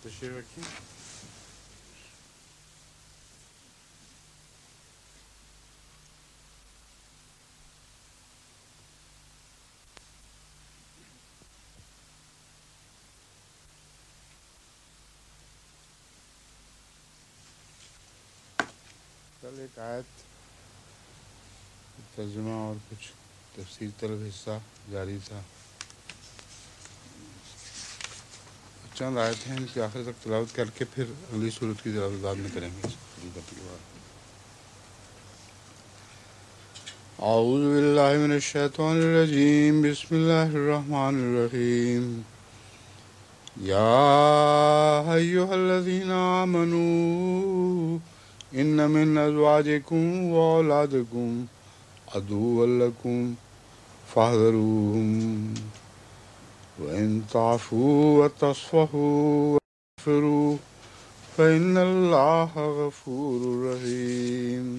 تشریف رکھیں. کل ایک آیت ترجمہ اور کچھ تفسیر طلب حصہ جاری تھا. چند آیتیں ہیں ان کی آخر تک تلاوت کر کے پھر اگلی صورت کی تلاوت بعد میں کریں گے. اعوذ باللہ من الشیطان الرجیم. بسم اللہ الرحمن الرحیم. یا ایھا الذین آمنوا ان من ازواجکم واولادکم عدوا لکم فاحذروہم وَإِن تَعْفُوا وَتَصْفَحُوا وَتَغْفِرُوا فَإِنَّ اللَّهَ غَفُورٌ رَحِيمٌ.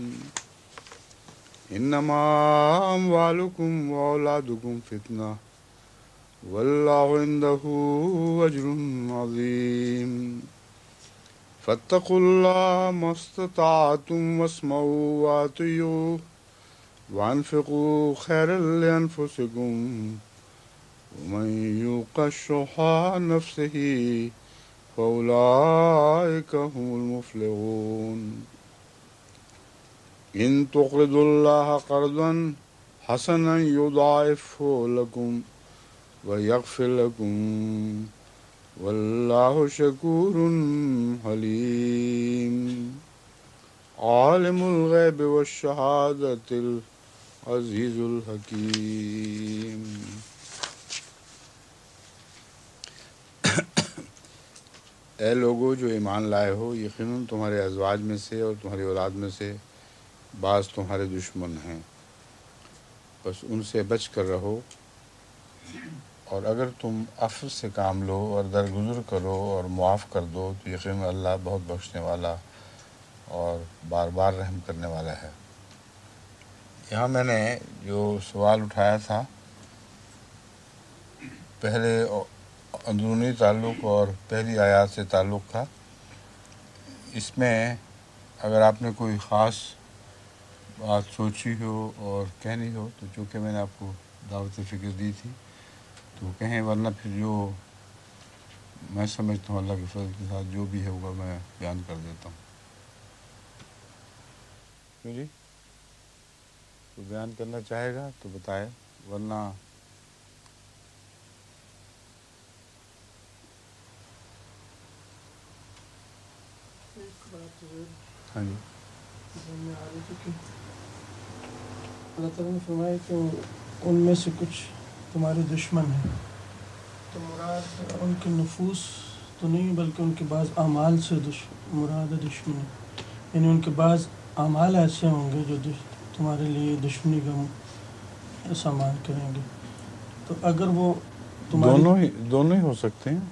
إِنَّمَا أَمْوَالُكُمْ وَأَوْلَادُكُمْ فِتْنَةٌ وَاللَّهُ عِندَهُ أَجْرٌ عَظِيمٌ. فَاتَّقُوا اللَّهَ مَا اسْتَطَعْتُمْ وَاسْمَعُوا وَأَطِيعُوا وَأَنفِقُوا خَيْرًا لِأَنفُسِكُمْ ومن يوق شح نفسه فأولئك هم المفلحون. إن تقرضوا الله قرضا حسنا يضاعفه لكم ويغفر لكم والله شكور حليم. عالم الغيب والشهادة العزيز الحكيم. اے لوگو جو ایمان لائے ہو، یقیناً تمہارے ازواج میں سے اور تمہاری اولاد میں سے بعض تمہارے دشمن ہیں، بس ان سے بچ کر رہو، اور اگر تم عفو سے کام لو اور درگزر کرو اور معاف کر دو تو یقیناً اللہ بہت بخشنے والا اور بار بار رحم کرنے والا ہے. یہاں میں نے جو سوال اٹھایا تھا پہلے اندرونی تعلق اور پہلی آیات سے تعلق کا، اس میں اگر آپ نے کوئی خاص بات سوچی ہو اور کہنی ہو تو چونکہ میں نے آپ کو دعوت فکر دی تھی تو کہیں، ورنہ پھر جو میں سمجھتا ہوں اللہ کے فضل کے ساتھ جو بھی ہوگا میں بیان کر دیتا ہوں. کیوں جی؟ تو بیان کرنا چاہے گا تو بتائے، ورنہ ہاں جی. اللہ تعالیٰ نے فرمایا کہ ان میں سے کچھ تمہارے دشمن ہیں، تو مراد ان کے نفوس تو نہیں بلکہ ان کے بعض اعمال سے مراد دشمن ہے. یعنی ان کے بعض اعمال ایسے ہوں گے جو تمہارے لیے دشمنی کا سامان کریں گے. تو اگر وہ دونوں ہی ہو سکتے ہیں،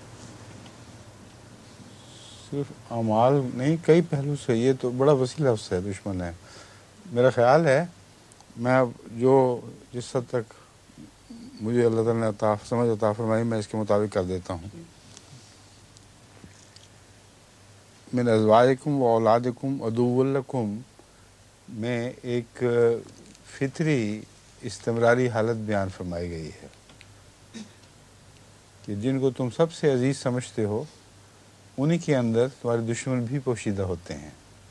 صرف اعمال نہیں، کئی پہلو سے. یہ تو بڑا وسیع لفظ ہے دشمن ہے. میرا خیال ہے میں اب جو جس حد تک مجھے اللہ تعالیٰ نے سمجھ عطا فرمائی میں اس کے مطابق کر دیتا ہوں. من ازواجکم و اولادکم عدو لکم میں ایک فطری استمراری حالت بیان فرمائی گئی ہے کہ جن کو تم سب سے عزیز سمجھتے ہو انہی کے اندر تمہارے دشمن بھی پوشیدہ ہوتے ہیں،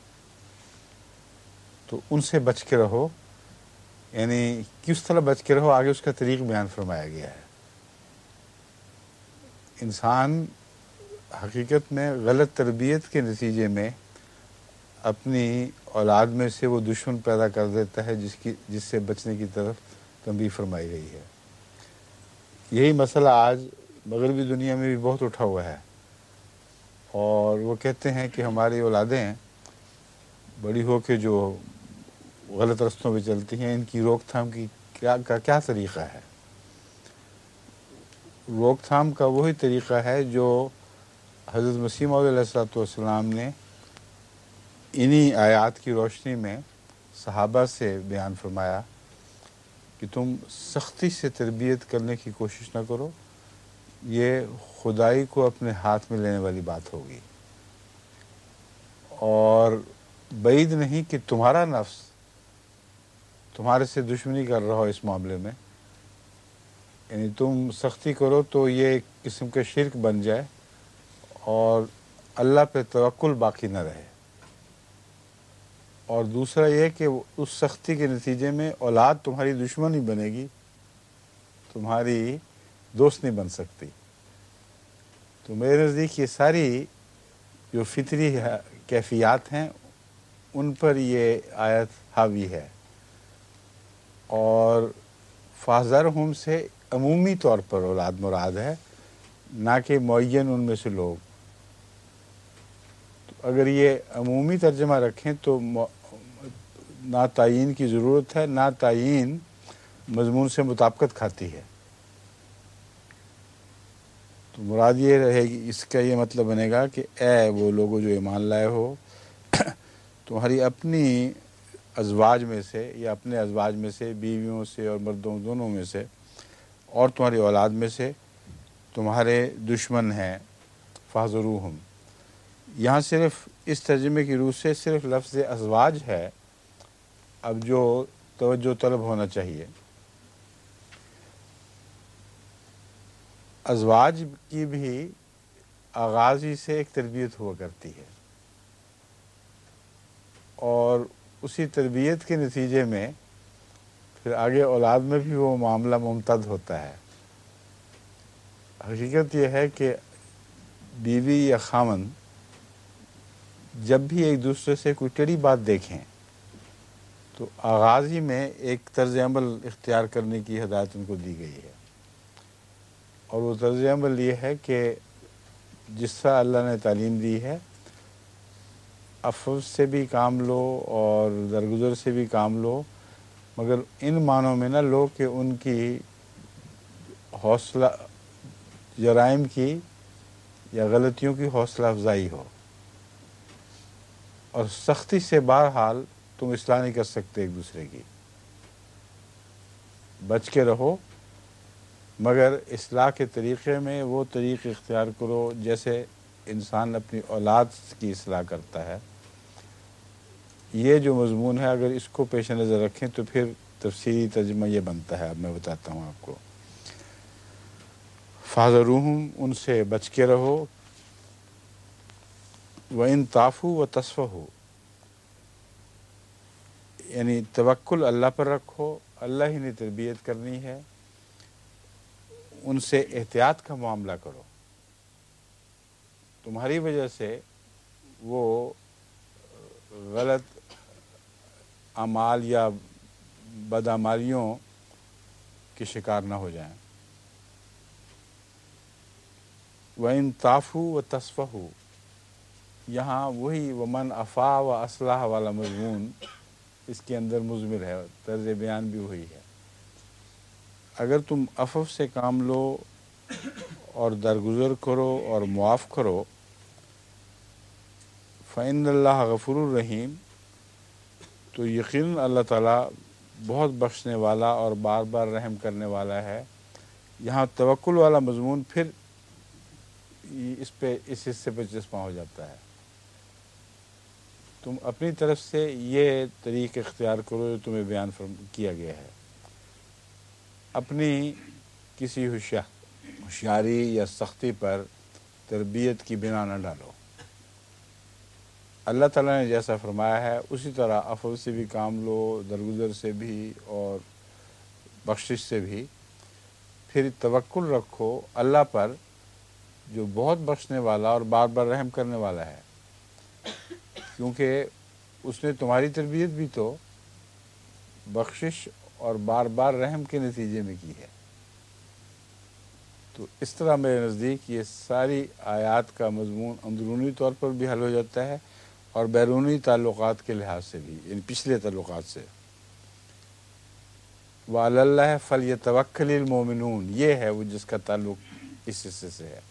تو ان سے بچ کے رہو. یعنی کس طرح بچ کے رہو، آگے اس کا طریق بیان فرمایا گیا ہے. انسان حقیقت میں غلط تربیت کے نتیجے میں اپنی اولاد میں سے وہ دشمن پیدا کر دیتا ہے جس سے بچنے کی طرف تنبیہ فرمائی گئی ہے. یہی مسئلہ آج مغربی دنیا میں بھی بہت اٹھا ہوا ہے، اور وہ کہتے ہیں کہ ہماری اولادیں بڑی ہو کے جو غلط رستوں پہ چلتی ہیں، ان کی روک تھام کی کیا طریقہ ہے. روک تھام کا وہی طریقہ ہے جو حضرت مسیح موعود علیہ الصلوۃ والسلام نے انہی آیات کی روشنی میں صحابہ سے بیان فرمایا کہ تم سختی سے تربیت کرنے کی کوشش نہ کرو، یہ خدائی کو اپنے ہاتھ میں لینے والی بات ہوگی، اور بعید نہیں کہ تمہارا نفس تمہارے سے دشمنی کر رہا ہو اس معاملے میں، یعنی تم سختی کرو تو یہ ایک قسم کا شرک بن جائے اور اللہ پہ توکل باقی نہ رہے، اور دوسرا یہ کہ اس سختی کے نتیجے میں اولاد تمہاری دشمن ہی بنے گی، تمہاری دوست نہیں بن سکتی۔ تو میرے نزدیک یہ ساری جو فطری کیفیات ہیں ان پر یہ آیت حاوی ہے، اور فاحذرہم سے عمومی طور پر اولاد مراد ہے، نہ کہ معین ان میں سے لوگ۔ تو اگر یہ عمومی ترجمہ رکھیں تو نہ تعیین کی ضرورت ہے، نہ تعیین مضمون سے مطابقت کھاتی ہے۔ تو مراد یہ رہے گی، اس کا یہ مطلب بنے گا کہ اے وہ لوگوں جو ایمان لائے ہو، تمہاری اپنی ازواج میں سے یا اپنے ازواج میں سے، بیویوں سے اور مردوں دونوں میں سے، اور تمہاری اولاد میں سے تمہارے دشمن ہیں، فاحذروہم۔ یہاں صرف اس ترجمے کی روح سے صرف لفظ ازواج ہے اب جو توجہ طلب ہونا چاہیے۔ ازواج کی بھی آغاز ہی سے ایک تربیت ہوا کرتی ہے، اور اسی تربیت کے نتیجے میں پھر آگے اولاد میں بھی وہ معاملہ ممتد ہوتا ہے۔ حقیقت یہ ہے کہ بیوی یا خاوند جب بھی ایک دوسرے سے کوئی ٹیڑھی بات دیکھیں تو آغاز ہی میں ایک طرز عمل اختیار کرنے کی ہدایت ان کو دی گئی ہے، اور وہ طرز عمل یہ ہے کہ جس طرح اللہ نے تعلیم دی ہے، عفو سے بھی کام لو اور درگزر سے بھی کام لو، مگر ان معنوں میں نہ لو کہ ان کی حوصلہ جرائم کی یا غلطیوں کی حوصلہ افزائی ہو، اور سختی سے بہرحال تم اصلاح نہیں کر سکتے ایک دوسرے کی، بچ کے رہو، مگر اصلاح کے طریقے میں وہ طریق اختیار کرو جیسے انسان اپنی اولاد کی اصلاح کرتا ہے۔ یہ جو مضمون ہے اگر اس کو پیش نظر رکھیں تو پھر تفسیری ترجمہ یہ بنتا ہے، اب میں بتاتا ہوں آپ کو۔ فاحذروہم، ان سے بچ کے رہو، وَإِن تعفوا وتصفحوا، یعنی توکل اللہ پر رکھو، اللہ ہی نے تربیت کرنی ہے، ان سے احتیاط کا معاملہ کرو، تمہاری وجہ سے وہ غلط اعمال یا بدعمالیوں کے شکار نہ ہو جائیں۔ وَإِن تعفوا وتصفحوا، یہاں وہی ومن عفا و اصلاح والا مضمون اس کے اندر مضمر ہے، طرز بیان بھی وہی ہے۔ اگر تم عفو سے کام لو اور درگزر کرو اور معاف کرو، فإن اللہ غفور الرحیم، تو یقیناً اللہ تعالیٰ بہت بخشنے والا اور بار بار رحم کرنے والا ہے۔ یہاں توکل والا مضمون پھر اس حصے پہ چسپاں ہو جاتا ہے۔ تم اپنی طرف سے یہ طریق اختیار کرو جو تمہیں بیان کیا گیا ہے، اپنی کسی ہوشیاری یا سختی پر تربیت کی بنا نہ ڈالو۔ اللہ تعالیٰ نے جیسا فرمایا ہے اسی طرح عفو سے بھی کام لو، درگزر سے بھی اور بخشش سے بھی، پھر توکل رکھو اللہ پر جو بہت بخشنے والا اور بار بار رحم کرنے والا ہے، کیونکہ اس نے تمہاری تربیت بھی تو بخشش اور بار بار رحم کے نتیجے میں کی ہے۔ تو اس طرح میرے نزدیک یہ ساری آیات کا مضمون اندرونی طور پر بھی حل ہو جاتا ہے اور بیرونی تعلقات کے لحاظ سے بھی، یعنی پچھلے تعلقات سے۔ وَعَلَى اللَّهِ فَلْيَتَوَكَّلِ الْمُؤْمِنُونَ، یہ ہے وہ جس کا تعلق اس حصے سے ہے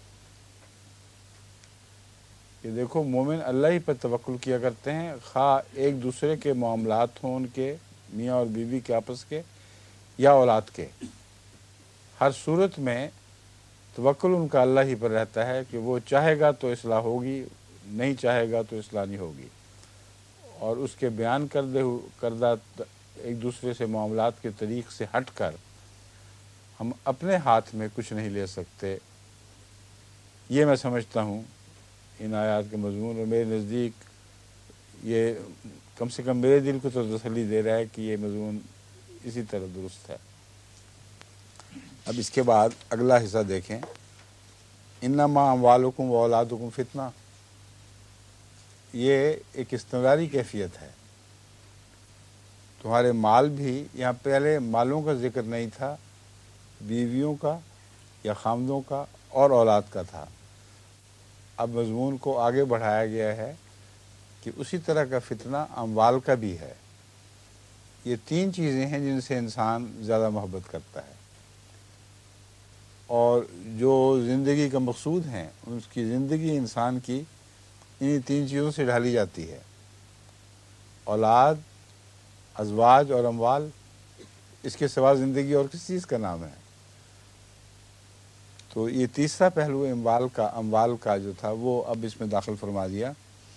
کہ دیکھو مومن اللہ ہی پر توکل کیا کرتے ہیں، خواہ ایک دوسرے کے معاملات ہوں، ان کے میاں اور بیوی کے آپس کے یا اولاد کے، ہر صورت میں توکل ان کا اللہ ہی پر رہتا ہے کہ وہ چاہے گا تو اصلاح ہوگی، نہیں چاہے گا تو اصلاح نہیں ہوگی۔ اور اس کے بیان کردہ ایک دوسرے سے معاملات کے طریق سے ہٹ کر ہم اپنے ہاتھ میں کچھ نہیں لے سکتے۔ یہ میں سمجھتا ہوں ان آیات کے مضمون، اور میرے نزدیک یہ کم سے کم میرے دل کو تو تسلی دے رہا ہے کہ یہ مضمون اسی طرح درست ہے۔ اب اس کے بعد اگلا حصہ دیکھیں، انما اموالکم و اولادکم فتنہ۔ یہ ایک استمراری کیفیت ہے۔ تمہارے مال بھی، یہاں پہلے مالوں کا ذکر نہیں تھا، بیویوں کا یا خامدوں کا اور اولاد کا تھا۔ اب مضمون کو آگے بڑھایا گیا ہے کہ اسی طرح کا فتنہ اموال کا بھی ہے۔ یہ تین چیزیں ہیں جن سے انسان زیادہ محبت کرتا ہے، اور جو زندگی کا مقصود ہیں اس کی زندگی انسان کی انہی تین چیزوں سے ڈھالی جاتی ہے: اولاد، ازواج اور اموال۔ اس کے سوا زندگی اور کس چیز کا نام ہے؟ تو یہ تیسرا پہلو اموال کا جو تھا وہ اب اس میں داخل فرما دیا۔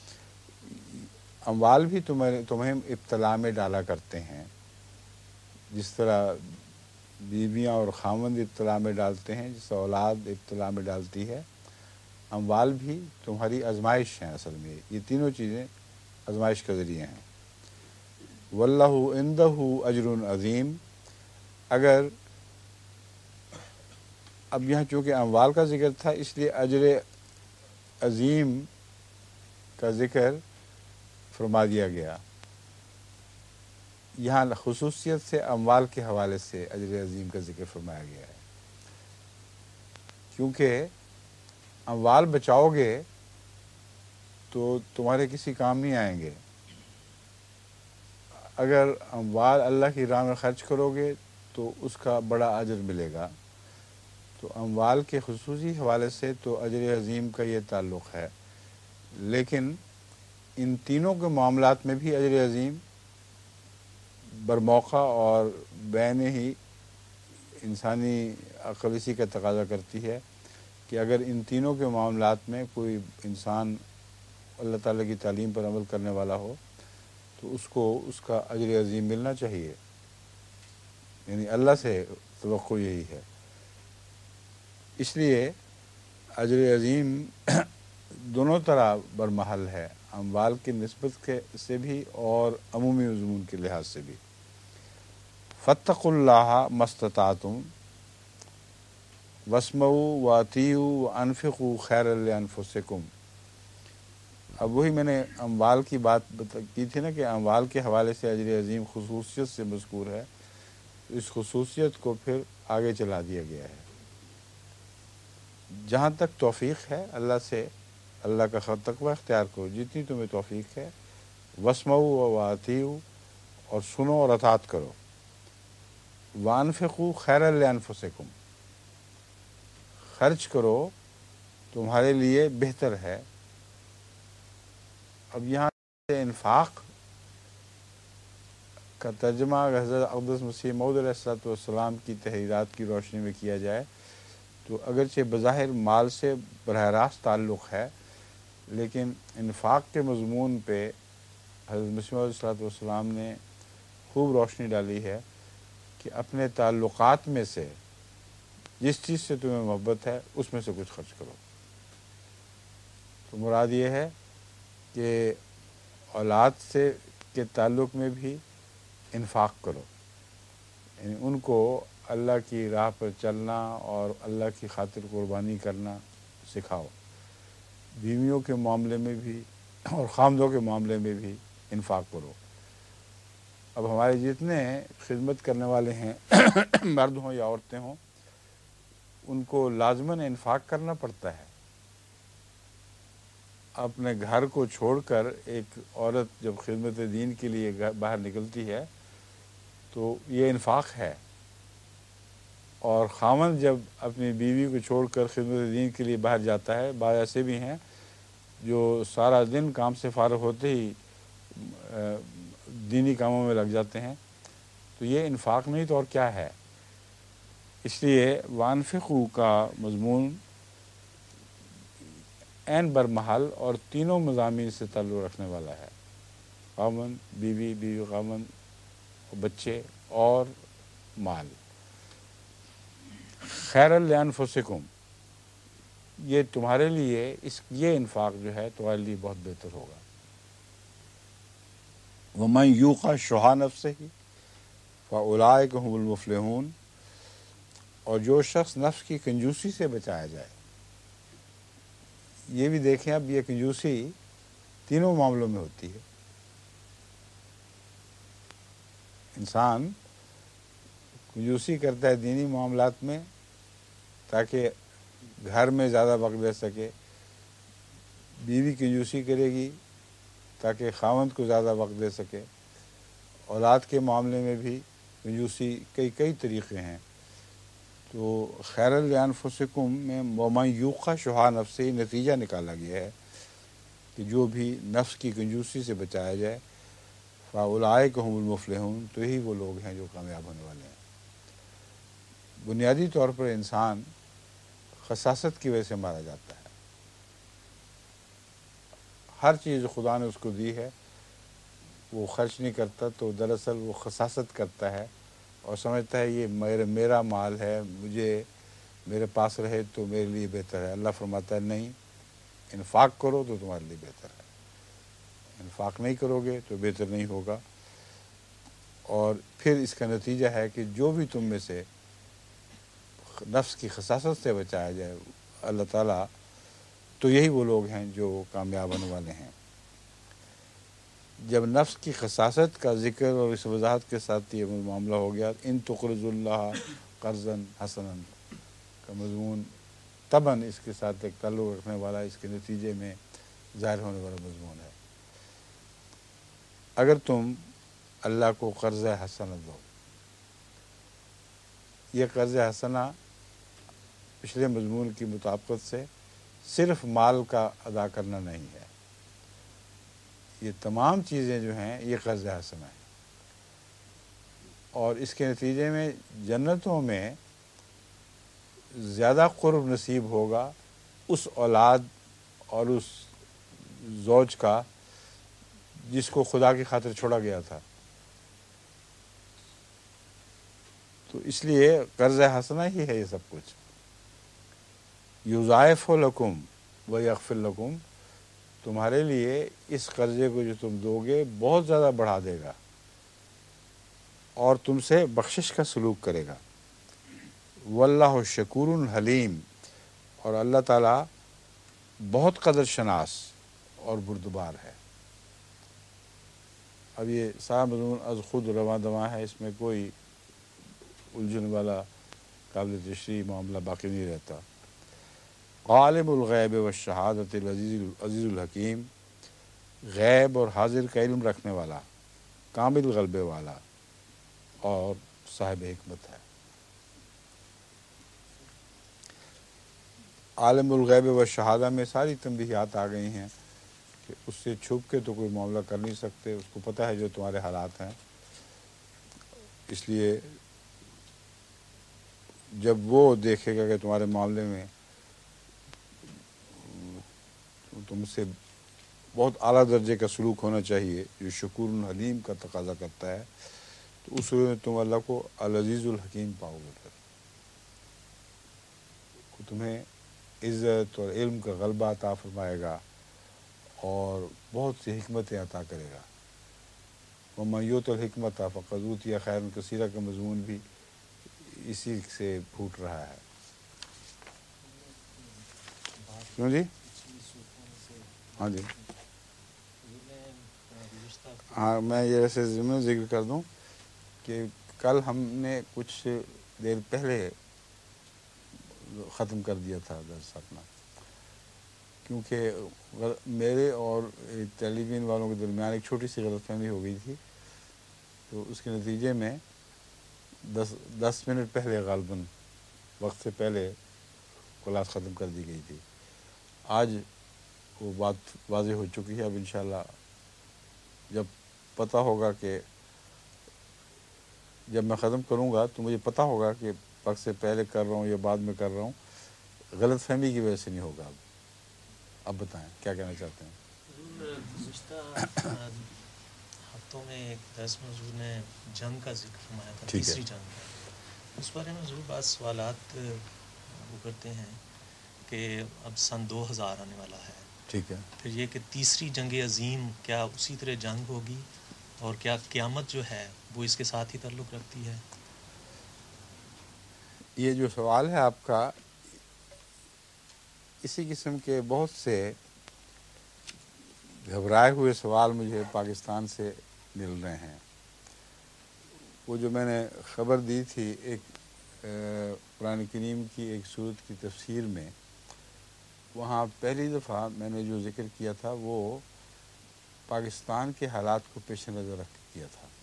اموال بھی تمہیں ابتلا میں ڈالا کرتے ہیں، جس طرح بیویاں اور خاوند ابتلا میں ڈالتے ہیں، جس طرح اولاد ابتلا میں ڈالتی ہے، اموال بھی تمہاری آزمائش ہیں۔ اصل میں یہ تینوں چیزیں آزمائش کا ذریعہ ہیں۔ واللہ عندہ اجر عظیم۔ اگر اب یہاں چونکہ اموال کا ذکر تھا اس لیے اجر عظیم کا ذکر فرما دیا گیا۔ یہاں خصوصیت سے اموال کے حوالے سے اجر عظیم کا ذکر فرمایا گیا ہے، کیونکہ اموال بچاؤ گے تو تمہارے کسی کام نہیں آئیں گے۔ اگر اموال اللہ کی راہ میں خرچ کرو گے تو اس کا بڑا اجر ملے گا۔ تو اموال کے خصوصی حوالے سے تو اجر عظیم کا یہ تعلق ہے، لیکن ان تینوں کے معاملات میں بھی اجر عظیم برموقع اور بین ہی انسانی عقل اسی کا تقاضا کرتی ہے کہ اگر ان تینوں کے معاملات میں کوئی انسان اللہ تعالیٰ کی تعلیم پر عمل کرنے والا ہو تو اس کو اس کا اجر عظیم ملنا چاہیے، یعنی اللہ سے توقع یہی ہے۔ اس لیے اجر عظیم دونوں طرح برمحل ہے، اموال کی نسبت سے بھی اور عمومی مضمون کے لحاظ سے بھی۔ فاتقوا اللہ ما استطعتم واسمعوا واطیعوا وانفقوا خیرا لانفسکم۔ اب وہی میں نے اموال کی بات کی تھی نا کہ اموال کے حوالے سے اجر عظیم خصوصیت سے مذکور ہے، اس خصوصیت کو پھر آگے چلا دیا گیا ہے۔ جہاں تک توفیق ہے اللہ سے، اللہ کا تقوی اختیار کرو جتنی تمہیں توفیق ہے، واسمعوا واطیعوا، اور سنو اور اطاعت کرو، وانفقوا خیرا لانفسکم، خرچ کرو تمہارے لیے بہتر ہے۔ اب یہاں سے انفاق کا ترجمہ حضرت اقدس مسیح موعود علیہ الصلوۃ والسلام کی تحریرات کی روشنی میں کیا جائے تو اگرچہ بظاہر مال سے براہ راست تعلق ہے، لیکن انفاق کے مضمون پہ حضرت مسیح موعود علیہ الصلوۃ والسلام نے خوب روشنی ڈالی ہے کہ اپنے تعلقات میں سے جس چیز سے تمہیں محبت ہے اس میں سے کچھ خرچ کرو۔ تو مراد یہ ہے کہ اولاد سے کے تعلق میں بھی انفاق کرو، یعنی ان کو اللہ کی راہ پر چلنا اور اللہ کی خاطر قربانی کرنا سکھاؤ۔ بیویوں کے معاملے میں بھی اور خامدوں کے معاملے میں بھی انفاق کرو۔ اب ہمارے جتنے خدمت کرنے والے ہیں مرد ہوں یا عورتیں ہوں، ان کو لازماً انفاق کرنا پڑتا ہے۔ اپنے گھر کو چھوڑ کر ایک عورت جب خدمت دین کے لیے باہر نکلتی ہے تو یہ انفاق ہے، اور خاوند جب اپنی بیوی کو چھوڑ کر خدمت دین کے لیے باہر جاتا ہے، بعض ایسے بھی ہیں جو سارا دن کام سے فارغ ہوتے ہی دینی کاموں میں لگ جاتے ہیں، تو یہ انفاق نہیں تو اور کیا ہے؟ اس لیے وانفقو کا مضمون عین برمحل اور تینوں مضامین سے تعلق رکھنے والا ہے، خاوند، بیوی، بیوی خاوند، بچے اور مال۔ خیر لانفسکم، یہ تمہارے لیے یہ انفاق جو ہے تمہارے لیے بہت بہتر ہوگا۔ ومن یوق شح نفسہ فاولئک هم المفلحون، اور جو شخص نفس کی کنجوسی سے بچایا جائے۔ یہ بھی دیکھیں، اب یہ کنجوسی تینوں معاملوں میں ہوتی ہے۔ انسان کنجوسی کرتا ہے دینی معاملات میں تاکہ گھر میں زیادہ وقت دے سکے، بیوی کنجوسی کرے گی تاکہ خاوند کو زیادہ وقت دے سکے، اولاد کے معاملے میں بھی کنجوسی کئی طریقے ہیں۔ تو خیر لانفسکم میں ومن یوق شح نفسہ نتیجہ نکالا گیا ہے کہ جو بھی نفس کی کنجوسی سے بچایا جائے، فاولئک هم المفلحون، تو ہی وہ لوگ ہیں جو کامیاب ہونے والے ہیں۔ بنیادی طور پر انسان خساست کی وجہ سے مارا جاتا ہے۔ ہر چیز خدا نے اس کو دی ہے، وہ خرچ نہیں کرتا، تو دراصل وہ خساست کرتا ہے اور سمجھتا ہے یہ میرا مال ہے، میرے پاس رہے تو میرے لیے بہتر ہے۔ اللہ فرماتا ہے نہیں، انفاق کرو تو تمہارے لیے بہتر ہے، انفاق نہیں کرو گے تو بہتر نہیں ہوگا۔ اور پھر اس کا نتیجہ ہے کہ جو بھی تم میں سے نفس کی خساست سے بچایا جائے اللہ تعالیٰ، تو یہی وہ لوگ ہیں جو کامیاب ہونے والے ہیں۔ جب نفس کی خساست کا ذکر اور اس وضاحت کے ساتھ یہ معاملہ ہو گیا، ان تقرضوا اللہ قرضا حسنا کا مضمون طبعاً اس کے ساتھ ایک تعلق رکھنے والا، اس کے نتیجے میں ظاہر ہونے والا مضمون ہے۔ اگر تم اللہ کو قرض حسنہ دو، یہ قرض حسنہ پچھلے مضمون کی مطابقت سے صرف مال کا ادا کرنا نہیں ہے، یہ تمام چیزیں جو ہیں یہ قرض حسنہ ہے، اور اس کے نتیجے میں جنتوں میں زیادہ قرب نصیب ہوگا اس اولاد اور اس زوج کا جس کو خدا کی خاطر چھوڑا گیا تھا۔ تو اس لیے قرض حسنہ ہی ہے یہ سب کچھ۔ یضاعف لکم ویغفر لکم، تمہارے لیے اس قرضے کو جو تم دو گے بہت زیادہ بڑھا دے گا اور تم سے بخشش کا سلوک کرے گا۔ واللہ شکور حلیم، اور اللہ تعالیٰ بہت قدر شناس اور بردبار ہے۔ اب یہ سارا مضمون از خود رواں دواں ہے، اس میں کوئی الجھن والا قابل تشریح معاملہ باقی نہیں رہتا۔ عالم الغیب والشہادۃ العزیز الحکیم، غیب اور حاضر کا علم رکھنے والا، کامل غلبے والا اور صاحب حکمت ہے۔ عالم الغیب والشہادہ میں ساری تنبیہات آ گئی ہیں کہ اس سے چھپ کے تو کوئی معاملہ کر نہیں سکتے، اس کو پتہ ہے جو تمہارے حالات ہیں۔ اس لیے جب وہ دیکھے گا کہ تمہارے معاملے میں تم سے بہت اعلیٰ درجے کا سلوک ہونا چاہیے جو شکور حلیم کا تقاضا کرتا ہے، تو اس صورت میں تم اللہ کو العزیز الحکیم پاؤ گے، پھر تمہیں عزت اور علم کا غلبہ عطا فرمائے گا اور بہت سی حکمتیں عطا کرے گا۔ وَمَن یُؤْتَ الْحِکْمَةَ فَقَدْ أُوتِیَ خَیْرًا کثیرًا کا مضمون بھی اسی سے پھوٹ رہا ہے۔ کیوں جی؟ ہاں جی، ہاں میں یہ ایسے ضمن ذکر کر دوں کہ کل ہم نے کچھ دیر پہلے ختم کر دیا تھا درس اپنا، کیونکہ میرے اور ٹیلی ویژن والوں کے درمیان ایک چھوٹی سی غلط فہمی ہو گئی تھی، تو اس کے نتیجے میں 10 منٹ پہلے غالباً وقت سے پہلے کلاس ختم کر دی گئی تھی۔ آج وہ بات واضح ہو چکی ہے۔ اب انشاءاللہ جب پتہ ہوگا کہ جب میں ختم کروں گا تو مجھے پتہ ہوگا کہ وقت سے پہلے کر رہا ہوں یا بعد میں کر رہا ہوں، غلط فہمی کی وجہ سے نہیں ہوگا۔ اب بتائیں کیا کہنا چاہتے ہیں؟ حضور گزشتہ ہفتوں میں ایک درس میں حضور نے جنگ کا ذکر فرمایا تھا، تیسری جنگ کا۔ اس بارے میں حضور بعض سوالات وہ کرتے ہیں کہ اب سن 2000 آنے والا ہے، ٹھیک ہے، پھر یہ کہ تیسری جنگ عظیم کیا اسی طرح جنگ ہوگی، اور کیا قیامت جو ہے وہ اس کے ساتھ ہی تعلق رکھتی ہے؟ یہ جو سوال ہے آپ کا، اسی قسم کے بہت سے گھبرائے ہوئے سوال مجھے پاکستان سے مل رہے ہیں۔ وہ جو میں نے خبر دی تھی ایک قرآن کریم کی ایک سورت کی تفسیر میں، وہاں پہلی دفعہ میں نے جو ذکر کیا تھا وہ پاکستان کے حالات کو پیش نظر رکھ کے کیا تھا۔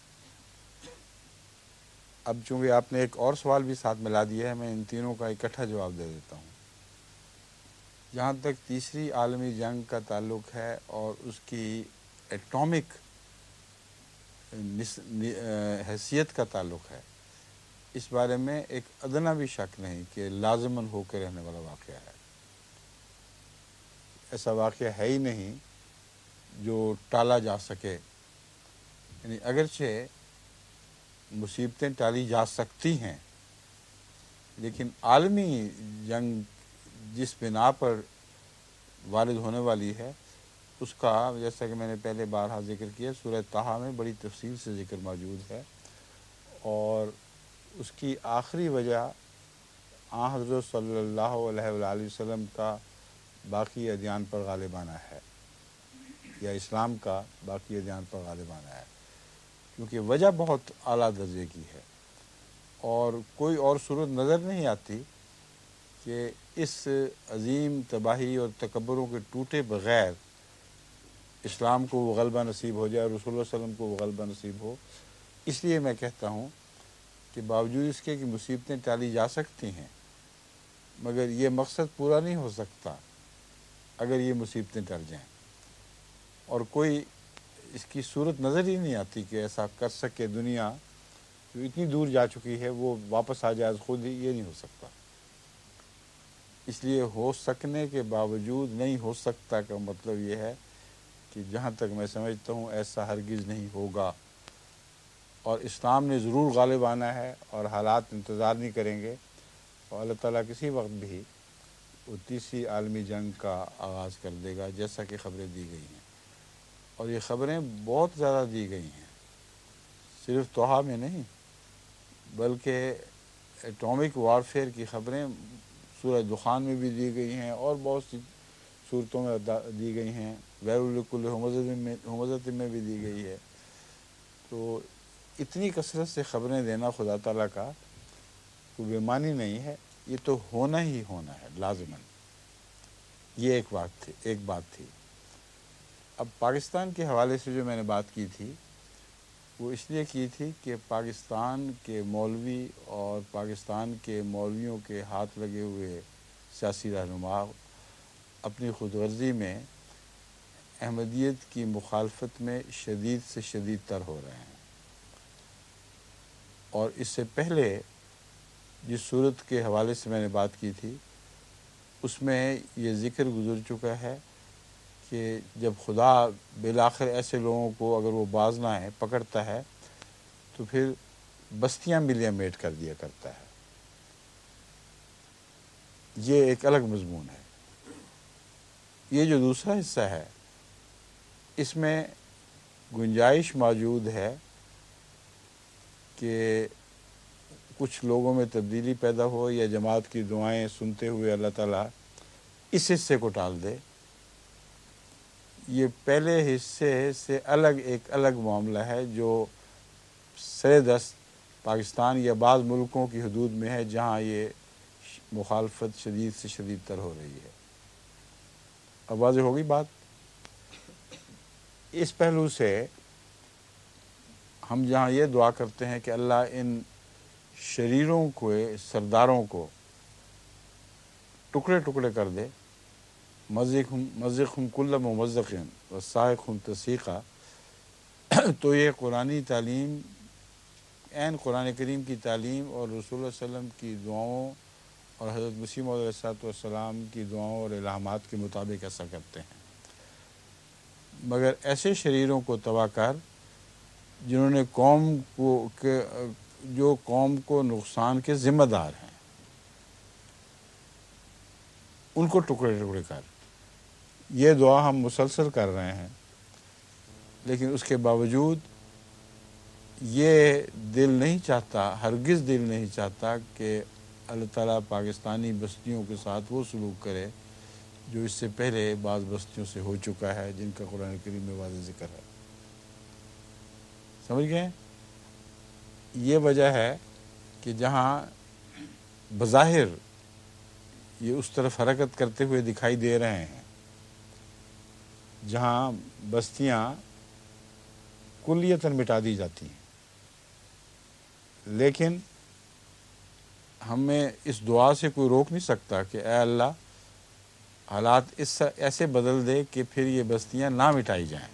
اب چونکہ آپ نے ایک اور سوال بھی ساتھ ملا دیا ہے، میں ان تینوں کا اکٹھا جواب دے دیتا ہوں۔ جہاں تک تیسری عالمی جنگ کا تعلق ہے اور اس کی ایٹامک حیثیت کا تعلق ہے، اس بارے میں ایک ادنا بھی شک نہیں کہ لازماً ہو کے رہنے والا واقعہ ہے۔ ایسا واقعہ ہے ہی نہیں جو ٹالا جا سکے۔ یعنی اگرچہ مصیبتیں ٹالی جا سکتی ہیں، لیکن عالمی جنگ جس بنا پر وارد ہونے والی ہے، اس کا جیسا کہ میں نے پہلے بارہا ذکر کیا، سورہ طٰہٰ میں بڑی تفصیل سے ذکر موجود ہے، اور اس کی آخری وجہ آن حضرت صلی اللہ علیہ وآلہ وسلم کا باقی ادیان پر غالبانہ ہے، یا اسلام کا باقی ادیان پر غالبانہ ہے، کیونکہ وجہ بہت اعلیٰ درجے کی ہے، اور کوئی اور صورت نظر نہیں آتی کہ اس عظیم تباہی اور تکبروں کے ٹوٹے بغیر اسلام کو وہ غلبہ نصیب ہو جائے اور رسول اللہ صلی اللہ علیہ وسلم کو وہ غلبہ نصیب ہو۔ اس لیے میں کہتا ہوں کہ باوجود اس کے کہ مصیبتیں ٹالی جا سکتی ہیں، مگر یہ مقصد پورا نہیں ہو سکتا اگر یہ مصیبتیں ٹل جائیں، اور کوئی اس کی صورت نظر ہی نہیں آتی کہ ایسا کر سکے۔ دنیا جو اتنی دور جا چکی ہے وہ واپس آ جائے خود ہی، یہ نہیں ہو سکتا۔ اس لیے ہو سکنے کے باوجود نہیں ہو سکتا کا مطلب یہ ہے کہ جہاں تک میں سمجھتا ہوں ایسا ہرگز نہیں ہوگا، اور اسلام نے ضرور غالب آنا ہے، اور حالات انتظار نہیں کریں گے، اور اللہ تعالیٰ کسی وقت بھی وہ تیسری عالمی جنگ کا آغاز کر دے گا، جیسا کہ خبریں دی گئی ہیں، اور یہ خبریں بہت زیادہ دی گئی ہیں، صرف طٰہٰ میں نہیں بلکہ ایٹامک وارفیئر کی خبریں سورہ دخان میں بھی دی گئی ہیں، اور بہت سی صورتوں میں دی گئی ہیں، غیر لکل ہمزۃ میں بھی دی گئی ہے۔ تو اتنی کثرت سے خبریں دینا خدا تعالیٰ کا کوئی بے معنی نہیں ہے، یہ تو ہونا ہی ہونا ہے لازماً۔ یہ ایک بات تھی۔ اب پاکستان کے حوالے سے جو میں نے بات کی تھی وہ اس لیے کی تھی کہ پاکستان کے مولوی اور پاکستان کے مولویوں کے ہاتھ لگے ہوئے سیاسی رہنما اپنی خود غرضی میں احمدیت کی مخالفت میں شدید سے شدید تر ہو رہے ہیں، اور اس سے پہلے جس صورت کے حوالے سے میں نے بات کی تھی اس میں یہ ذکر گزر چکا ہے کہ جب خدا بالآخر ایسے لوگوں کو اگر وہ باز نہ آئے پکڑتا ہے تو پھر بستیاں ملیاں میٹ کر دیا کرتا ہے۔ یہ ایک الگ مضمون ہے۔ یہ جو دوسرا حصہ ہے اس میں گنجائش موجود ہے کہ کچھ لوگوں میں تبدیلی پیدا ہو، یا جماعت کی دعائیں سنتے ہوئے اللہ تعالیٰ اس حصے کو ٹال دے۔ یہ پہلے حصے سے ایک الگ معاملہ ہے جو سر دست پاکستان یا بعض ملکوں کی حدود میں ہے جہاں یہ مخالفت شدید سے شدید تر ہو رہی ہے۔ اب واضح ہوگی بات؟ اس پہلو سے ہم جہاں یہ دعا کرتے ہیں کہ اللہ ان شریروں کو، سرداروں کو ٹکڑے ٹکڑے کر دے، مزقہم کل ممزق وسائقہم تسیقا، تو یہ قرآنی تعلیم عین قرآن کریم کی تعلیم اور رسول اللہ صلی اللہ علیہ وسلم کی دعاؤں اور حضرت مسیح موعود علیہ السلام کی دعاؤں اور الہامات کے مطابق ایسا کرتے ہیں، مگر ایسے شریروں کو تباہ کر جنہوں نے جو قوم کو نقصان کے ذمہ دار ہیں، ان کو ٹکڑے ٹکڑے کر. یہ دعا ہم مسلسل کر رہے ہیں، لیکن اس کے باوجود یہ دل نہیں چاہتا، ہرگز دل نہیں چاہتا کہ اللہ تعالیٰ پاکستانی بستیوں کے ساتھ وہ سلوک کرے جو اس سے پہلے بعض بستیوں سے ہو چکا ہے، جن کا قرآن کریم میں واضح ذکر ہے. سمجھ گئے؟ یہ وجہ ہے کہ جہاں بظاہر یہ اس طرف حرکت کرتے ہوئے دکھائی دے رہے ہیں، جہاں بستیاں کلیتاً مٹا دی جاتی ہیں، لیکن ہمیں اس دعا سے کوئی روک نہیں سکتا کہ اے اللہ حالات ایسے بدل دے کہ پھر یہ بستیاں نہ مٹائی جائیں.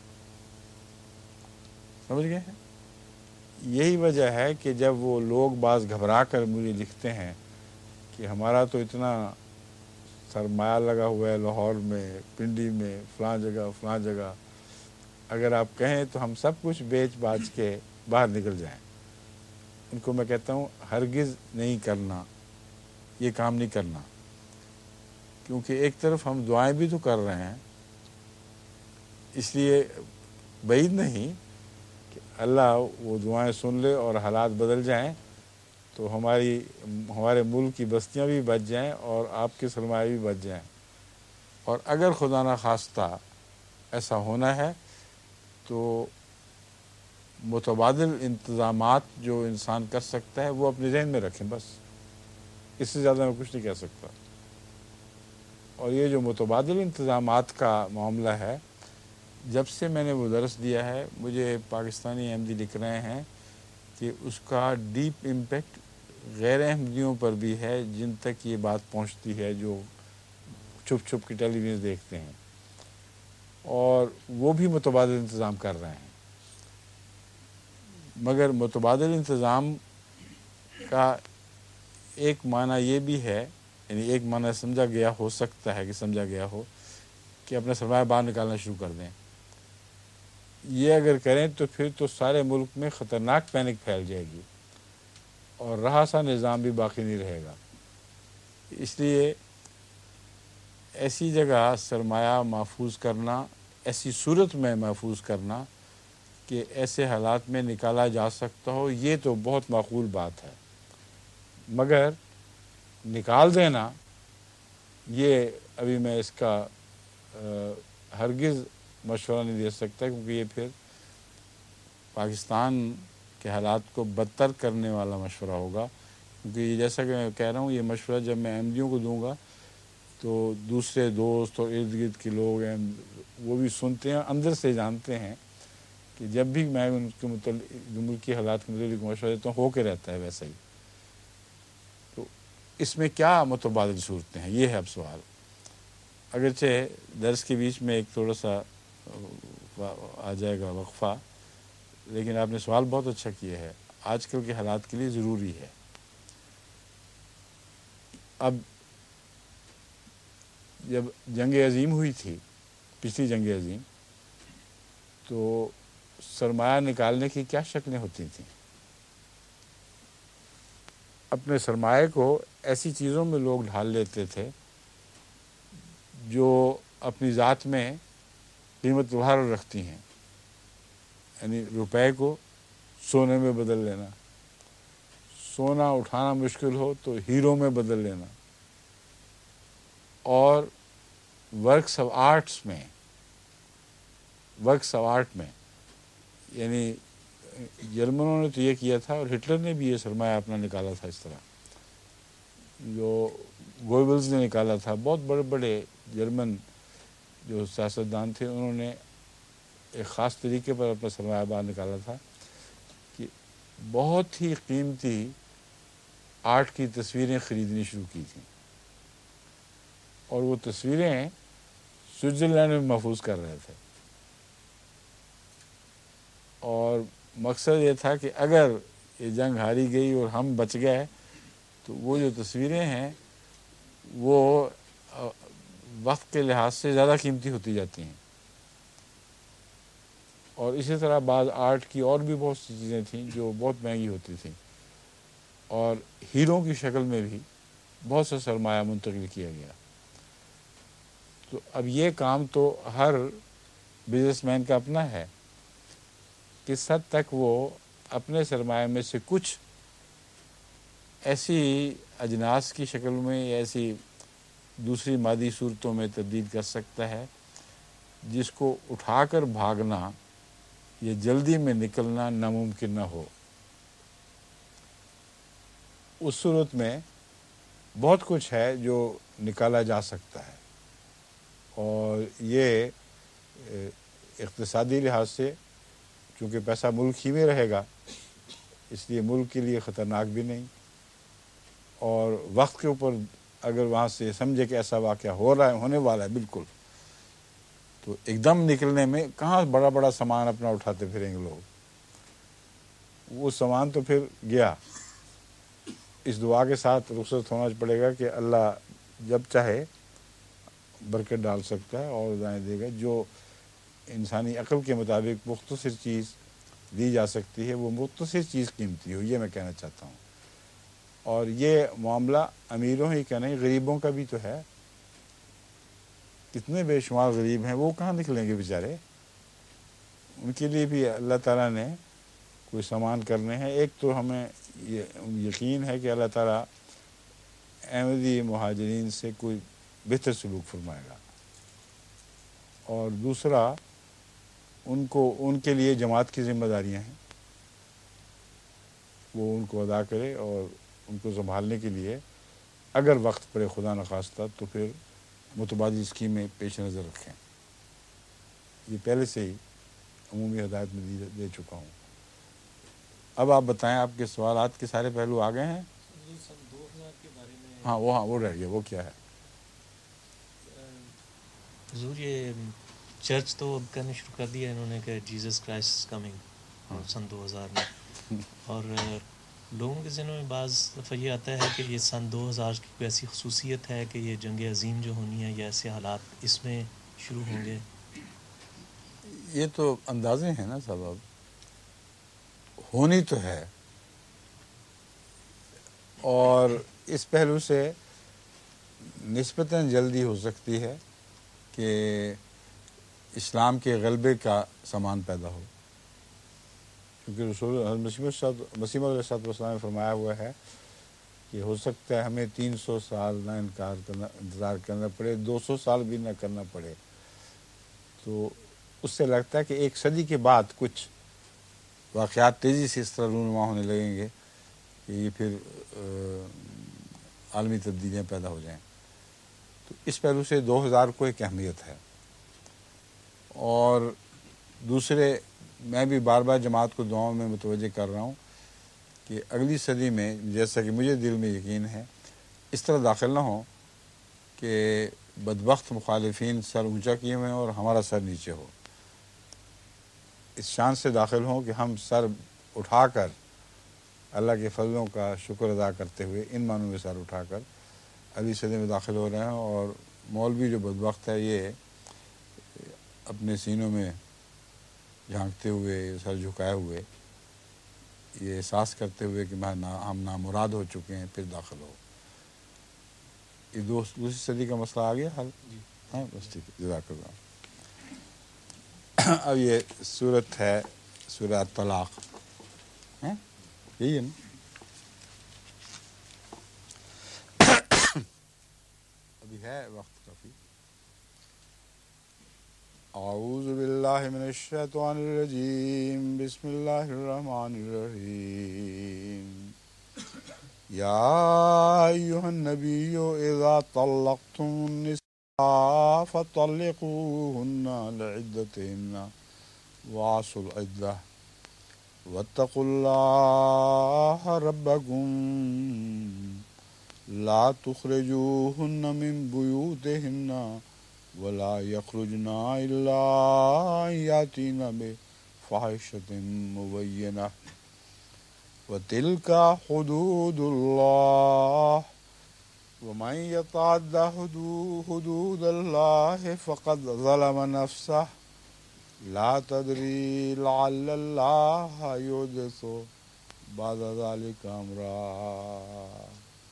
سمجھ گئے؟ یہی وجہ ہے کہ جب وہ لوگ بعض گھبرا کر مجھے لکھتے ہیں کہ ہمارا تو اتنا سرمایہ لگا ہوا ہے لاہور میں، پنڈی میں، فلاں جگہ، اگر آپ کہیں تو ہم سب کچھ بیچ باچ کے باہر نکل جائیں. ان کو میں کہتا ہوں ہرگز نہیں کرنا، یہ کام نہیں کرنا، کیونکہ ایک طرف ہم دعائیں بھی تو کر رہے ہیں، اس لیے بعید نہیں کہ اللہ وہ دعائیں سن لے اور حالات بدل جائیں تو ہمارے ملک کی بستیاں بھی بچ جائیں اور آپ کے سرمایہ بھی بچ جائیں. اور اگر خدا نہ خواستہ ایسا ہونا ہے تو متبادل انتظامات جو انسان کر سکتا ہے وہ اپنے ذہن میں رکھیں، بس اس سے زیادہ میں کچھ نہیں کہہ سکتا. اور یہ جو متبادل انتظامات کا معاملہ ہے، جب سے میں نے وہ درس دیا ہے مجھے پاکستانی احمدی لکھ رہے ہیں کہ اس کا ڈیپ امپیکٹ غیر احمدیوں پر بھی ہے، جن تک یہ بات پہنچتی ہے جو چھپ چھپ کے ٹیلی ویژن دیکھتے ہیں، اور وہ بھی متبادل انتظام کر رہے ہیں. مگر متبادل انتظام کا ایک معنی یہ بھی ہے، یعنی ایک معنی سمجھا گیا ہو سکتا ہے کہ سمجھا گیا ہو کہ اپنا سرمایہ باہر نکالنا شروع کر دیں. یہ اگر کریں تو پھر تو سارے ملک میں خطرناک پینک پھیل جائے گی اور رہا سا نظام بھی باقی نہیں رہے گا. اس لیے ایسی جگہ سرمایہ محفوظ کرنا، ایسی صورت میں محفوظ کرنا کہ ایسے حالات میں نکالا جا سکتا ہو، یہ تو بہت معقول بات ہے. مگر نکال دینا، یہ ابھی میں اس کا ہرگز مشورہ نہیں دے سکتا، کیونکہ یہ پھر پاکستان کے حالات کو بدتر کرنے والا مشورہ ہوگا. کیونکہ جیسا کہ میں کہہ رہا ہوں، یہ مشورہ جب میں احمدیوں کو دوں گا تو دوسرے دوست اور ارد گرد کے لوگ ہیں وہ بھی سنتے ہیں، اندر سے جانتے ہیں کہ جب بھی میں ان کے ملکی حالات کے متعلق مشورہ دیتا ہوں ہو کے رہتا ہے ویسا ہی. تو اس میں کیا متبادل صورتیں ہیں، یہ ہے اب سوال. اگرچہ درس کے بیچ میں ایک تھوڑا سا آ جائے گا وقفہ، لیکن آپ نے سوال بہت اچھا کیا ہے، آج کل کے حالات کے لیے ضروری ہے. اب جب جنگ عظیم ہوئی تھی، پچھلی جنگ عظیم، تو سرمایہ نکالنے کی کیا شکلیں ہوتی تھیں؟ اپنے سرمایہ کو ایسی چیزوں میں لوگ ڈھال لیتے تھے جو اپنی ذات میں قیمت بہار رکھتی ہیں، یعنی روپے کو سونے میں بدل لینا، سونا اٹھانا مشکل ہو تو ہیرو میں بدل لینا، اور ورکس آف آرٹ میں یعنی جرمنوں نے تو یہ کیا تھا اور ہٹلر نے بھی یہ سرمایہ اپنا نکالا تھا. اس طرح جو گوئبلز نے نکالا تھا، بہت بڑے بڑے جرمن جو سیاستدان تھے، انہوں نے ایک خاص طریقے پر اپنا سرمایہ باہر نکالا تھا کہ بہت ہی قیمتی آرٹ کی تصویریں خریدنی شروع کی تھیں، اور وہ تصویریں سوئٹزرلینڈ میں محفوظ کر رہے تھے. اور مقصد یہ تھا کہ اگر یہ جنگ ہاری گئی اور ہم بچ گئے، تو وہ جو تصویریں ہیں وہ وقت کے لحاظ سے زیادہ قیمتی ہوتی جاتی ہیں. اور اسی طرح بعض آرٹ کی اور بھی بہت سی چیزیں تھیں جو بہت مہنگی ہوتی تھیں، اور ہیروں کی شکل میں بھی بہت سا سرمایہ منتقل کیا گیا. تو اب یہ کام تو ہر بزنس مین کا اپنا ہے، کس حد تک وہ اپنے سرمایہ میں سے کچھ ایسی اجناس کی شکل میں یا ایسی دوسری مادی صورتوں میں تبدیل کر سکتا ہے جس کو اٹھا کر بھاگنا یا جلدی میں نکلنا ناممکن نہ ہو. اس صورت میں بہت کچھ ہے جو نکالا جا سکتا ہے، اور یہ اقتصادی لحاظ سے چونکہ پیسہ ملک ہی میں رہے گا اس لیے ملک کے لیے خطرناک بھی نہیں، اور وقت کے اوپر اگر وہاں سے سمجھے کہ ایسا واقعہ ہو رہا ہے، ہونے والا ہے بالکل، تو ایک دم نکلنے میں کہاں بڑا بڑا سامان اپنا اٹھاتے پھریں گے لوگ. وہ سامان تو پھر گیا. اس دعا کے ساتھ رخصت ہونا پڑے گا کہ اللہ جب چاہے برکت ڈال سکتا ہے اور دائیں دے گا. جو انسانی عقل کے مطابق مختصر چیز دی جا سکتی ہے وہ مختصر چیز قیمتی ہو، یہ میں کہنا چاہتا ہوں. اور یہ معاملہ امیروں ہی کا نہیں، غریبوں کا بھی تو ہے. کتنے بے شمار غریب ہیں، وہ کہاں نکلیں گے بیچارے؟ ان کے لیے بھی اللہ تعالیٰ نے کوئی سامان کرنے ہیں. ایک تو ہمیں یقین ہے کہ اللہ تعالیٰ احمدی مہاجرین سے کوئی بہتر سلوک فرمائے گا، اور دوسرا ان کے لیے جماعت کی ذمہ داریاں ہیں، وہ ان کو ادا کرے اور ان کو سنبھالنے کے لیے اگر وقت پڑے خدا نخواستہ تو پھر متبادل اسکیمیں پیش نظر رکھیں. یہ پہلے سے ہی عمومی ہدایت میں دے چکا ہوں. اب آپ بتائیں، آپ کے سوالات کے سارے پہلو آ گئے ہیں؟ سن 2000 کے بارے میں ہاں وہ رہ گیا. وہ کیا ہے؟ حضور یہ چرچ تو کرنا شروع کر دیا انہوں نے کہ جیزس کرائسٹ کمنگ سن 2000 میں، اور لوگوں کے ذہنوں میں بعض دفعہ یہ آتا ہے کہ یہ سن 2000 کی کوئی ایسی خصوصیت ہے کہ یہ جنگ عظیم جو ہونی ہے یا ایسے حالات اس میں شروع ہوں گے. یہ تو اندازے ہیں نا صاحب، اب ہونی تو ہے، اور اس پہلو سے نسبتاً جلدی ہو سکتی ہے کہ اسلام کے غلبے کا سامان پیدا ہو. کیونکہ رسول مسیح علیہ السلام نے فرمایا ہوا ہے کہ ہو سکتا ہے ہمیں 300 سال نہ انتظار کرنا پڑے، 200 سال بھی نہ کرنا پڑے. تو اس سے لگتا ہے کہ ایک صدی کے بعد کچھ واقعات تیزی سے اس طرح رونما ہونے لگیں گے کہ یہ پھر عالمی تبدیلیاں پیدا ہو جائیں. تو اس پہلو سے 2000 کو ایک اہمیت ہے. اور دوسرے میں بھی بار بار جماعت کو دعاؤں میں متوجہ کر رہا ہوں کہ اگلی صدی میں جیسا کہ مجھے دل میں یقین ہے اس طرح داخل نہ ہوں کہ بدبخت مخالفین سر اونچا کیے ہوئے ہیں اور ہمارا سر نیچے ہو. اس شان سے داخل ہوں کہ ہم سر اٹھا کر اللہ کے فضلوں کا شکر ادا کرتے ہوئے ان معنوں میں سر اٹھا کر اگلی صدی میں داخل ہو رہے ہیں. اور مولوی جو بدبخت ہے یہ اپنے سینوں میں جھانکتے ہوئے، سر جھکائے ہوئے، یہ احساس کرتے ہوئے کہ ہم نامراد ہو چکے ہیں، پھر داخل ہو. یہ دوسری صدی کا مسئلہ آ گیا حل؟ ہاں بس ٹھیک ہے، جزاک اللہ. اب یہ صورت ہے سورہ طلاق، یہی ہے نا؟ ابھی ہے وقت کافی. اعوذ باللہ من الشیطان الرجیم، بسم اللہ الرحمن الرحیم. یا ایہا النبی اذا طلقتم النساء فطلقوہن لعدتہن واحصوا العدہ واتقوا اللہ ربکم لا تخرجوہن من بیوتہن ولا يخرجن الا ان ياتين بفاحشة مبينة وَتِلْكَ حُدُودُ اللَّهِ وَمَنْ يَتَعَدَّ حُدُودَ اللَّهِ فَقَدْ ظَلَمَ نَفْسَهُ لَا تَدْرِي لَعَلَّ اللَّهَ يُحْدِثُ بَعْدَ ذَلِكَ أَمْرًا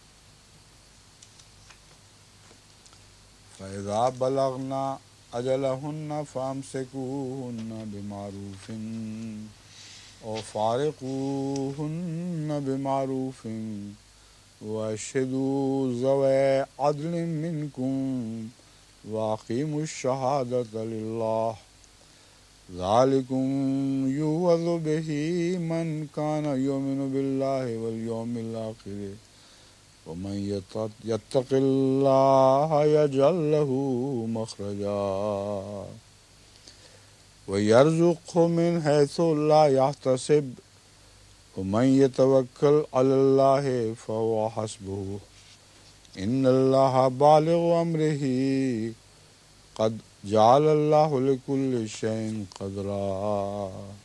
فَإِذَا بَلَغْنَ أَجَلَهُنَّ فَأَمْسِكُوهُنَّ بِمَعْرُوفٍ أَوْ فَارِقُوهُنَّ بِمَعْرُوفٍ وَأَشْهِدُوا ذَوَيْ عَدْلٍ مِّنكُمْ وَأَقِيمُوا الشَّهَادَةَ لِلَّهِ ذَلِكُمْ يُوعَظُ بِهِ مَنْ كَانَ يُؤْمِنُ بِاللَّهِ وَالْيَوْمِ الْآخِرِ وَمَنْ يَتَّقِ اللَّهَ يَجْعَلْ لَهُ مَخْرَجًا وَيَرْزُقْهُ مِنْ حَيْثُ لَا يَحْتَسِبُ وَمَنْ يَتَوَكَّلْ عَلَى اللَّهِ فَهُوَ حَسْبُهُ إِنَّ اللَّهَ بَالِغُ أَمْرِهِ قَدْ جَعَلَ اللَّهُ لِكُلِّ شَيْءٍ قَدْرًا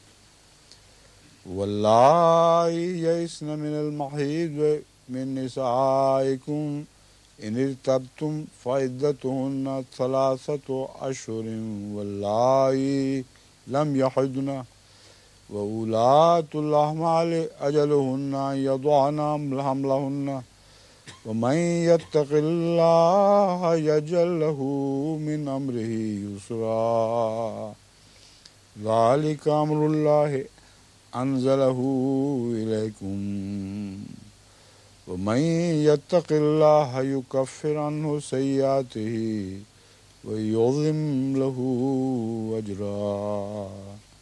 وَاللَّائِي يَئِسْنَ مِنَ الْمَحِيضِ من نسائكم إن ارتبتم فعدتهن 3 أشهر واللائي لم يحضن وأولاة الأحمال أجلهن أن يضعن حملهن ومن يتق الله يجعل له من أمره يسرا ذلك أمر الله أنزله إليكم ومن يتق الله يكفر عنه سيئاته ويعظم له أجرا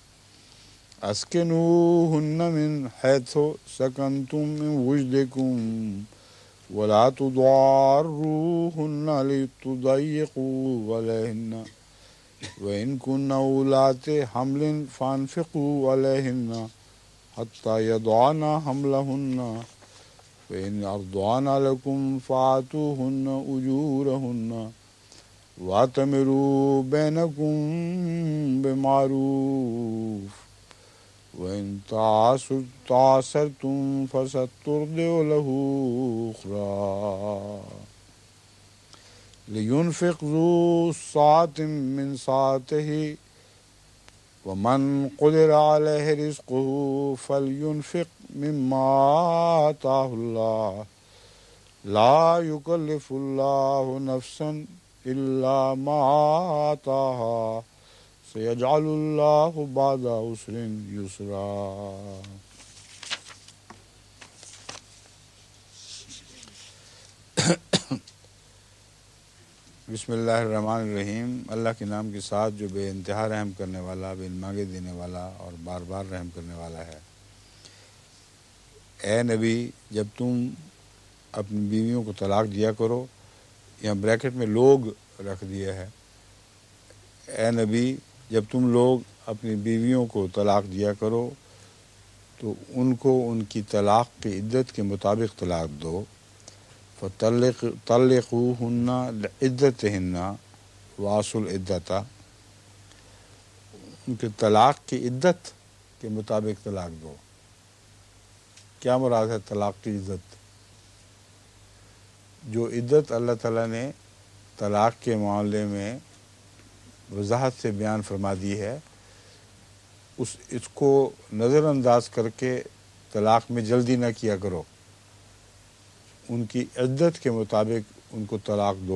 أسكنوهن من حيث سكنتم من وجدكم ولا تضاروهن لتضيقوا عليهن وإن كن أولات حمل فأنفقوا عليهن حتى يضعن حملهن فإن أرضعن لكم فآتوهن أجورهن وأتمروا بينكم بمعروف وإن تعاسرتم فسترضع له أخرى لينفق ذو سعة من سعته ومن قدر عليه رزقه فلينفق مما آتاه الله لا يكلف الله نفسا إلا ما آتاها سيجعل الله بعد عسر يسرا بسم اللہ الرحمن الرحیم اللہ کے نام کے ساتھ جو بے انتہا رحم کرنے والا بے مانگے دینے والا اور بار بار رحم کرنے والا ہے۔ اے نبی جب تم اپنی بیویوں کو طلاق دیا کرو، یہاں بریکٹ میں لوگ رکھ دیا ہے، اے نبی جب تم لوگ اپنی بیویوں کو طلاق دیا کرو تو ان کو ان کی طلاق کی عدت کے مطابق طلاق دو، فَطَلِّقُوهُنَّ لِعِدَّتِهِنَّ وَأَوْفُوا الْعِدَّةَ، ان کے طلاق کی عدت کے مطابق طلاق دو۔ کیا مراد ہے طلاق کی عدت؟ جو عدت اللہ تعالیٰ نے طلاق کے معاملے میں وضاحت سے بیان فرما دی ہے، اس کو نظر انداز کر کے طلاق میں جلدی نہ کیا کرو، ان کی عدت کے مطابق ان کو طلاق دو۔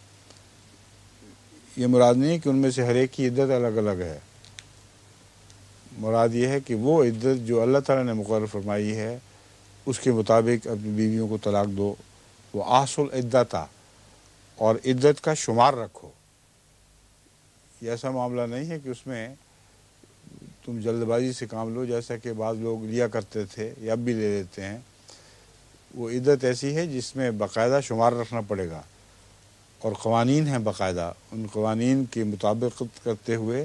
یہ مراد نہیں کہ ان میں سے ہر ایک کی عدت الگ الگ ہے، مراد یہ ہے کہ وہ عدت جو اللہ تعالیٰ نے مقرر فرمائی ہے اس کے مطابق اپنی بیویوں کو طلاق دو۔ وہ آسل عدت اور عدت کا شمار رکھو۔ یہ ایسا معاملہ نہیں ہے کہ اس میں تم جلد بازی سے کام لو، جیسا کہ بعض لوگ لیا کرتے تھے یا اب بھی لے لیتے ہیں۔ وہ عدت ایسی ہے جس میں باقاعدہ شمار رکھنا پڑے گا اور قوانین ہیں باقاعدہ، ان قوانین کی مطابقت کرتے ہوئے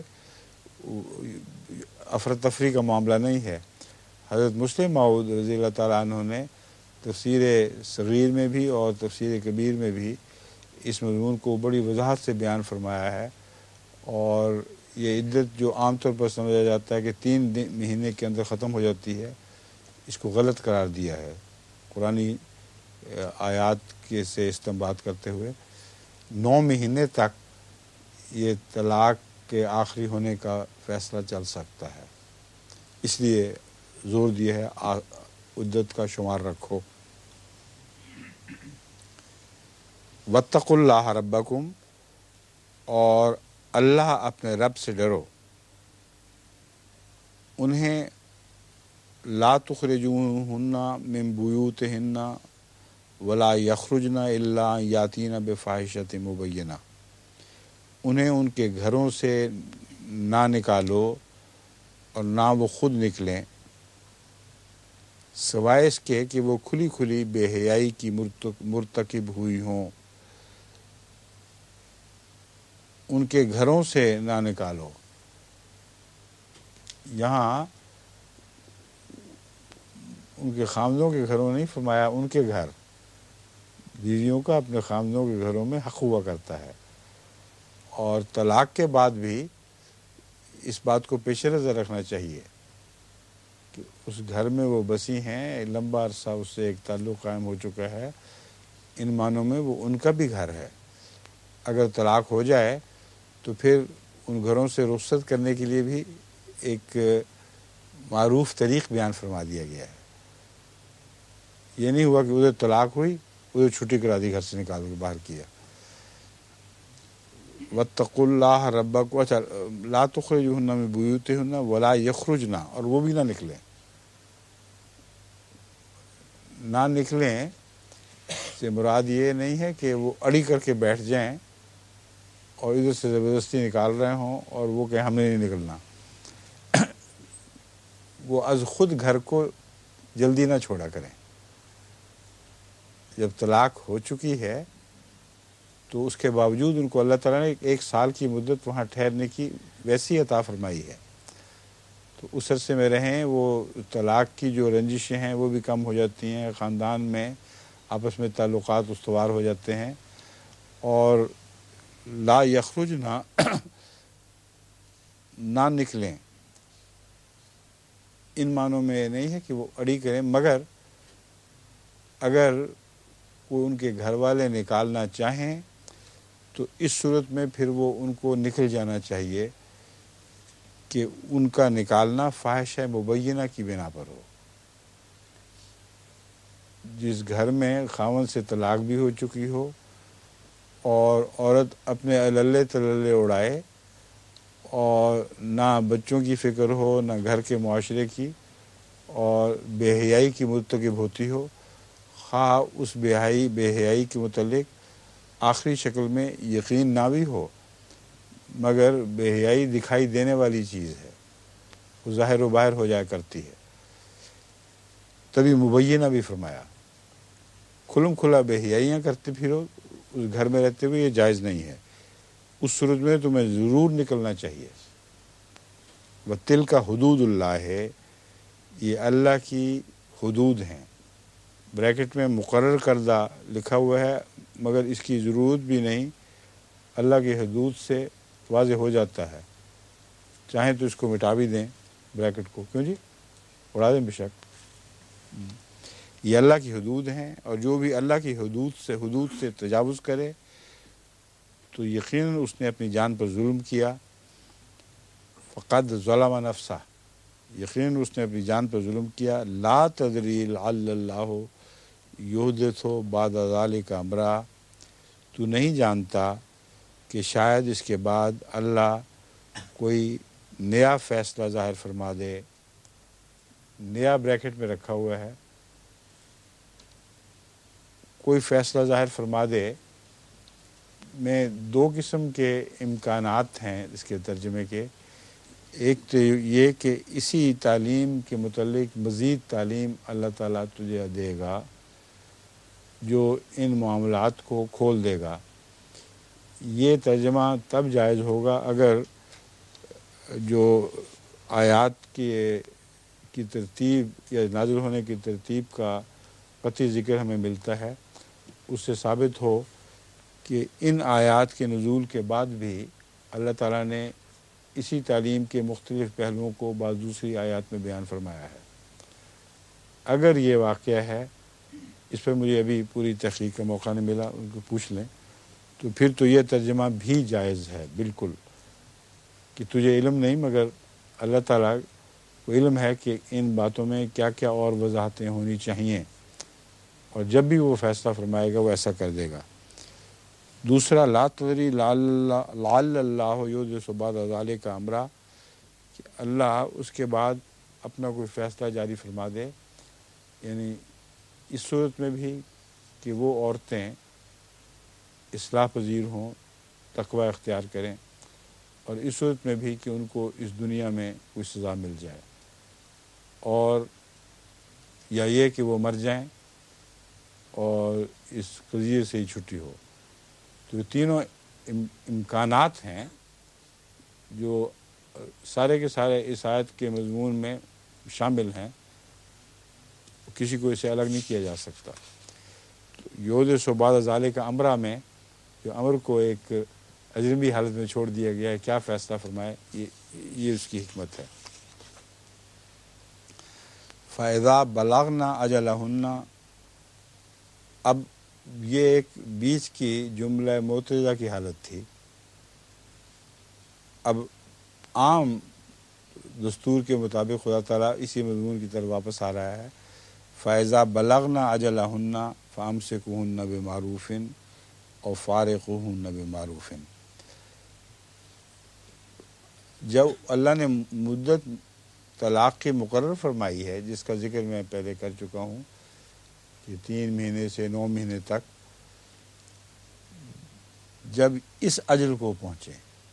افراتفری کا معاملہ نہیں ہے۔ حضرت مسلم موعود رضی اللہ تعالیٰ عنہ نے تفسیر صغیر میں بھی اور تفسیر کبیر میں بھی اس مضمون کو بڑی وضاحت سے بیان فرمایا ہے، اور یہ عدت جو عام طور پر سمجھا جاتا ہے کہ 3 مہینے کے اندر ختم ہو جاتی ہے، اس کو غلط قرار دیا ہے قرآنی آیات کے سے استنباط کرتے ہوئے 9 مہینے تک یہ طلاق کے آخری ہونے کا فیصلہ چل سکتا ہے، اس لیے زور دیا ہے عدت کا شمار رکھو۔ واتقوا اللہ ربکم، اور اللہ اپنے رب سے ڈرو، انہیں لا تخرجوہن من بیوتہن ولا یخرجن الا یاتین بفاحشۃ مبینہ، انہیں ان کے گھروں سے نہ نکالو اور نہ وہ خود نکلیں سوائے اس کے کہ وہ کھلی کھلی بے حیائی کی مرتکب ہوئی ہوں، ان کے گھروں سے نہ نکالو۔ یہاں ان کے خامدوں کے گھروں نہیں فرمایا، ان کے گھر، بیویوں کا اپنے خامدوں کے گھروں میں حق ہوا کرتا ہے، اور طلاق کے بعد بھی اس بات کو پیش نظر رکھنا چاہیے کہ اس گھر میں وہ بسی ہیں، لمبا عرصہ اس سے ایک تعلق قائم ہو چکا ہے، ان معنوں میں وہ ان کا بھی گھر ہے۔ اگر طلاق ہو جائے تو پھر ان گھروں سے رخصت کرنے کے لیے بھی ایک معروف طریق بیان فرما دیا گیا ہے۔ یہ نہیں ہوا کہ ادھر طلاق ہوئی ادھر چھٹی کرا دی، گھر سے نکال کے باہر کیا۔ واتقوا اللہ ربکم، اچھا لا تخرجوہن من بیوتہن ولا یخرجن، اور وہ بھی نہ نکلیں، نہ نکلیں سے مراد یہ نہیں ہے کہ وہ اڑی کر کے بیٹھ جائیں اور ادھر سے زبردستی نکال رہے ہوں اور وہ کہ ہم نے نہیں نکلنا، وہ از خود گھر کو جلدی نہ چھوڑا کریں۔ جب طلاق ہو چکی ہے تو اس کے باوجود ان کو اللہ تعالیٰ نے 1 سال کی مدت وہاں ٹھہرنے کی ویسی عطا فرمائی ہے، تو اس عرصے میں رہیں، وہ طلاق کی جو رنجشیں ہیں وہ بھی کم ہو جاتی ہیں، خاندان میں آپس میں تعلقات استوار ہو جاتے ہیں۔ اور لا یخرجنا، نہ نکلیں، ان معنوں میں نہیں ہے کہ وہ اڑی کریں، مگر اگر وہ ان کے گھر والے نکالنا چاہیں تو اس صورت میں پھر وہ ان کو نکل جانا چاہیے کہ ان کا نکالنا فاحشہ مبینہ کی بنا پر ہو۔ جس گھر میں خاوند سے طلاق بھی ہو چکی ہو اور عورت اپنے اللے تللے اڑائے اور نہ بچوں کی فکر ہو نہ گھر کے معاشرے کی، اور بے حیائی کی مرتکب ہوتی ہو، خواہ اس بے حیائی کے متعلق آخری شکل میں یقین نہ بھی ہو، مگر بے حیائی دکھائی دینے والی چیز ہے، وہ ظاہر و باہر ہو جایا کرتی ہے، تبھی مبینہ بھی فرمایا۔ کھلم کھلا بے حیائیاں کرتے پھرو اس گھر میں رہتے ہوئے، یہ جائز نہیں ہے، اس صورت میں تمہیں ضرور نکلنا چاہیے۔ وَتِلْكَ حدود اللہ ہے، یہ اللہ کی حدود ہیں، بریکٹ میں مقرر کردہ لکھا ہوا ہے مگر اس کی ضرورت بھی نہیں، اللہ کی حدود سے واضح ہو جاتا ہے، چاہیں تو اس کو مٹا بھی دیں بریکٹ کو، کیوں جی اڑا دیں بے شک۔ یہ اللہ کی حدود ہیں، اور جو بھی اللہ کی حدود سے تجاوز کرے تو یقیناً اس نے اپنی جان پر ظلم کیا، فقد ظلم نفسہ، یقیناً اس نے اپنی جان پر ظلم کیا۔ لا تدری لعل اللہ یحدث بعد ذلک امرا، تو نہیں جانتا کہ شاید اس کے بعد اللہ کوئی نیا فیصلہ ظاہر فرما دے، نیا بریکٹ میں رکھا ہوا ہے، کوئی فیصلہ ظاہر فرما دے۔ میں 2 قسم کے امکانات ہیں اس کے ترجمے کے، ایک تو یہ کہ اسی تعلیم کے متعلق مزید تعلیم اللہ تعالیٰ تجھے دے گا جو ان معاملات کو کھول دے گا۔ یہ ترجمہ تب جائز ہوگا اگر جو آیات کی ترتیب یا نازل ہونے کی ترتیب کا قطعی ذکر ہمیں ملتا ہے، اس سے ثابت ہو کہ ان آیات کے نزول کے بعد بھی اللہ تعالیٰ نے اسی تعلیم کے مختلف پہلوؤں کو بعض دوسری آیات میں بیان فرمایا ہے۔ اگر یہ واقعہ ہے، اس پر مجھے ابھی پوری تحقیق کا موقع نہیں ملا، ان کو پوچھ لیں، تو پھر تو یہ ترجمہ بھی جائز ہے بالکل، کہ تجھے علم نہیں مگر اللہ تعالیٰ کو علم ہے کہ ان باتوں میں کیا کیا اور وضاحتیں ہونی چاہیے، اور جب بھی وہ فیصلہ فرمائے گا وہ ایسا کر دے گا۔ دوسرا، لا تدری لعل اللہ یحدث بعد ذلک امرا، کہ اللہ اس کے بعد اپنا کوئی فیصلہ جاری فرما دے، یعنی اس صورت میں بھی کہ وہ عورتیں اصلاح پذیر ہوں، تقوی اختیار کریں، اور اس صورت میں بھی کہ ان کو اس دنیا میں کوئی سزا مل جائے، اور یا یہ کہ وہ مر جائیں اور اس قضیے سے ہی چھٹی ہو۔ تو یہ تینوں امکانات ہیں جو سارے کے سارے اس آیت کے مضمون میں شامل ہیں، کسی کو اسے الگ نہیں کیا جا سکتا۔ یحدث بعد ذلک امرا میں جو امر کو ایک اجنبی حالت میں چھوڑ دیا گیا ہے، کیا فیصلہ فرمائے، یہ اس کی حکمت ہے۔ فَإِذَا بَلَغْنَا أَجَلَهُنَّ، اب یہ ایک بیچ کی جملہ معترضہ کی حالت تھی، اب عام دستور کے مطابق خدا تعالیٰ اسی مضمون کی طرف واپس آ رہا ہے۔ فَإِذَا بَلَغْنَا أَجَلَهُنَّ فَأَمْسِكُوهُنَّ بِمَعْرُوفٍ اور فارقوهن بمعروف۔ جب اللہ نے مدت طلاق کی مقرر فرمائی ہے، جس کا ذکر میں پہلے کر چکا ہوں کہ 3 مہینے سے 9 مہینے تک، جب اس اجل کو پہنچے،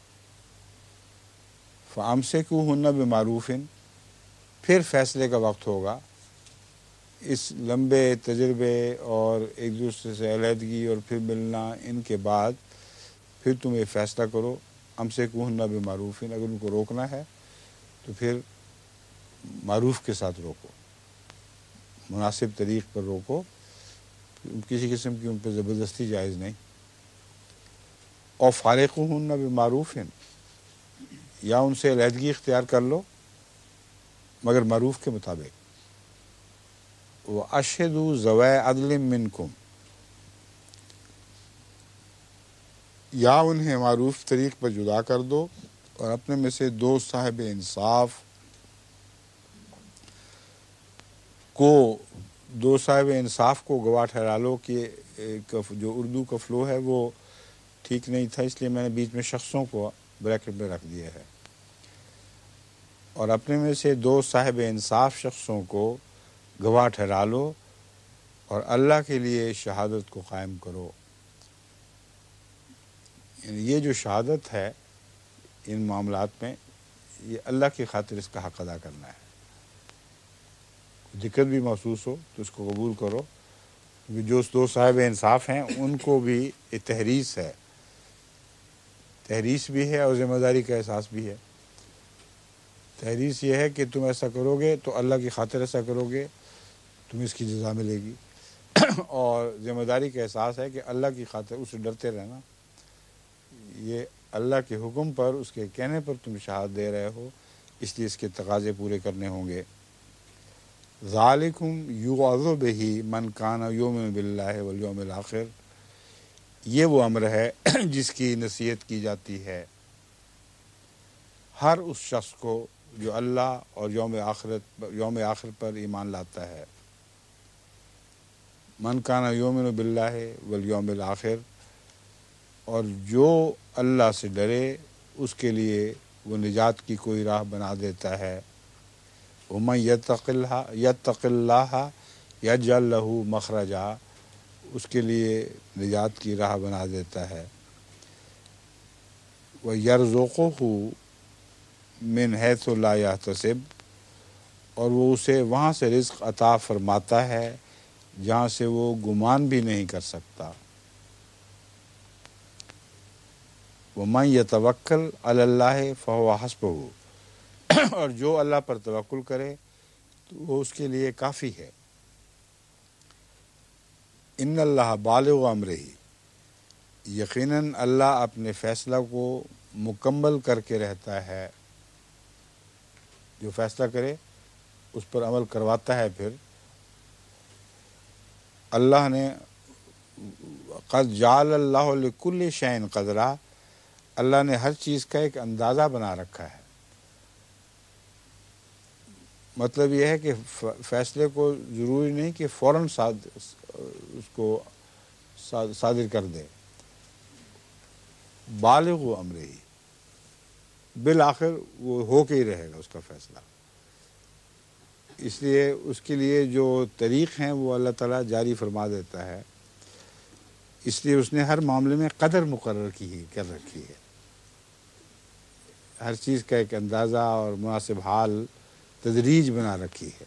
فَأَمْسِكُوهُنَّ بِمَعْرُوفٍ، پھر فیصلے کا وقت ہوگا۔ اس لمبے تجربے اور ایک دوسرے سے علیحدگی اور پھر ملنا، ان کے بعد پھر تم یہ فیصلہ کرو، امسکوہن بمعروف، اگر ان کو روکنا ہے تو پھر معروف کے ساتھ روکو، مناسب طریق پر روکو، کسی قسم کی ان پہ زبردستی جائز نہیں۔ اور فارقوہن بمعروف، یا ان سے علیحدگی اختیار کر لو مگر معروف کے مطابق۔ وَأَشْهِدُوا ذَوَيْ عَدْلٍ مِّنْكُمْ، یا انہیں معروف طریق پر جدا کر دو اور اپنے میں سے 2 صاحب انصاف کو گواہ ٹھہرا لو، کہ جو اردو کا فلو ہے وہ ٹھیک نہیں تھا، اس لیے میں نے بیچ میں شخصوں کو بریکٹ میں رکھ دیا ہے۔ اور اپنے میں سے 2 صاحب انصاف شخصوں کو گواہ ٹھہرا لو، اور اللہ کے لیے شہادت کو قائم کرو۔ یعنی یہ جو شہادت ہے ان معاملات میں، یہ اللہ کی خاطر اس کا حق ادا کرنا ہے۔ دقت بھی محسوس ہو تو اس کو قبول کرو، کیونکہ جو 2 صاحب انصاف ہیں ان کو بھی ایک تحریص ہے، تحریص بھی ہے اور ذمہ داری کا احساس بھی ہے۔ تحریص یہ ہے کہ تم ایسا کرو گے تو اللہ کی خاطر ایسا کرو گے، تمہیں اس کی جزا ملے گی، اور ذمہ داری کا احساس ہے کہ اللہ کی خاطر اس سے ڈرتے رہنا، یہ اللہ کے حکم پر، اس کے کہنے پر تم شہادت دے رہے ہو، اس لیے اس کے تقاضے پورے کرنے ہوں گے۔ ذالکم یوعظ بہ من کان یؤمن باللہ والیوم الآخر، یہ وہ امر ہے جس کی نصیحت کی جاتی ہے ہر اس شخص کو جو اللہ اور یوم آخر پر ایمان لاتا ہے۔ من کان یؤمن باللہ والیوم الآخر، اور جو اللہ سے ڈرے اس کے لیے وہ نجات کی کوئی راہ بنا دیتا ہے۔ وَمَن يَتَّقِ اللَّهَ يَجْعَل لَّهُ مَخْرَجًا، اس کے لیے نجات کی راہ بنا دیتا ہے۔ وَيَرْزُقْهُ مِنْ حَيْثُ لَا يَحْتَسِبُ، اور وہ اسے وہاں سے رزق عطا فرماتا ہے جہاں سے وہ گمان بھی نہیں کر سکتا۔ وَمَن يَتَوَكَّلْ عَلَى اللَّهِ فَهُوَ حَسْبُهُ، اور جو اللہ پر توکل کرے تو وہ اس کے لیے کافی ہے۔ ان اللہ بالغ امرہ، یقیناً اللہ اپنے فیصلہ کو مکمل کر کے رہتا ہے، جو فیصلہ کرے اس پر عمل کرواتا ہے پھر، اللہ نے قد جعل اللہ لکل شیء قدرا، اللہ نے ہر چیز کا ایک اندازہ بنا رکھا ہے. مطلب یہ ہے کہ فیصلے کو ضروری نہیں کہ فوراً اس کو صادر کر دے. بالغ امرہ، بالآخر وہ ہو کے ہی رہے گا اس کا فیصلہ. اس لیے اس کے لیے جو طریق ہیں وہ اللہ تعالیٰ جاری فرما دیتا ہے. اس لیے اس نے ہر معاملے میں قدر مقرر کر رکھی ہے. ہر چیز کا ایک اندازہ اور مناسب حال، تدریج بنا رکھی ہے.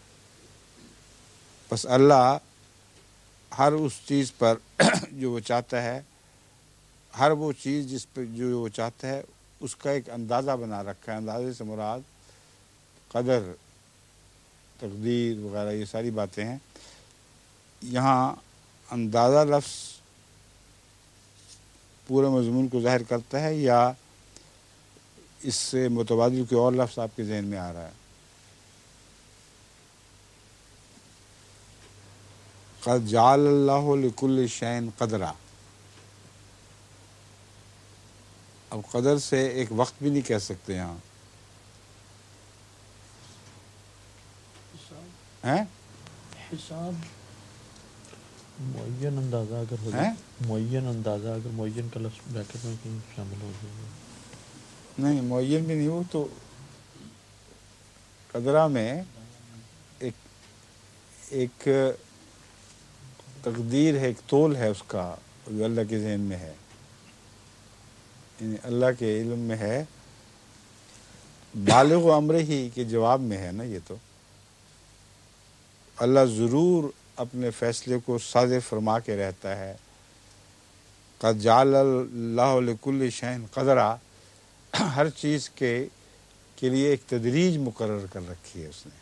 بس اللہ ہر اس چیز پر جو وہ چاہتا ہے، ہر وہ چیز جس پہ جو وہ چاہتا ہے اس کا ایک اندازہ بنا رکھا ہے. اندازے سے مراد قدر، تقدیر وغیرہ یہ ساری باتیں ہیں. یہاں اندازہ لفظ پورے مضمون کو ظاہر کرتا ہے یا اس سے متبادل کوئی اور لفظ آپ کے ذہن میں آ رہا ہے؟ قد جعل اللہ لکل شیء قدرا. اب قدر سے ایک وقت بھی نہیں کہہ سکتے یہاں، ہیں؟ حساب معین اندازہ اگر ہو ہیں؟ معین اندازہ اگر معین کا لفظ بریکٹ میں کہیں شامل ہو جائے گا. نہیں معین بھی نہیں، وہ تو قدرہ میں ایک تقدیر ہے، ایک تول ہے اس کا جو اللہ کے ذہن میں ہے، یعنی اللہ کے علم میں ہے. بالغ امر ہی کے جواب میں ہے نا. یہ تو اللہ ضرور اپنے فیصلے کو صادر فرما کے رہتا ہے. قد جعل اللہ لکل شیء قدرا، ہر چیز کے لیے ایک تدریج مقرر کر رکھی ہے اس نے.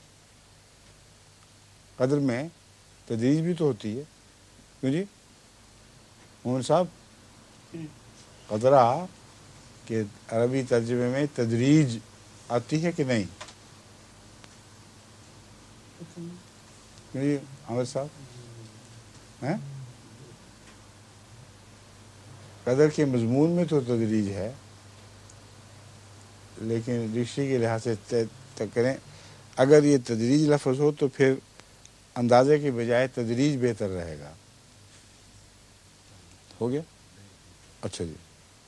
قدر میں تدریج بھی تو ہوتی ہے، کیوں جی مومن صاحب؟ قدرہ کے عربی ترجمے میں تدریج آتی ہے کہ نہیں؟ کیوں جی عامر صاحب؟ ہیں؟ قدر کے مضمون میں تو تدریج ہے، لیکن ڈکشنری کے لحاظ سے کریں اگر یہ تدریج لفظ ہو تو پھر اندازے کے بجائے تدریج بہتر رہے گا. ہو گیا؟ اچھا جی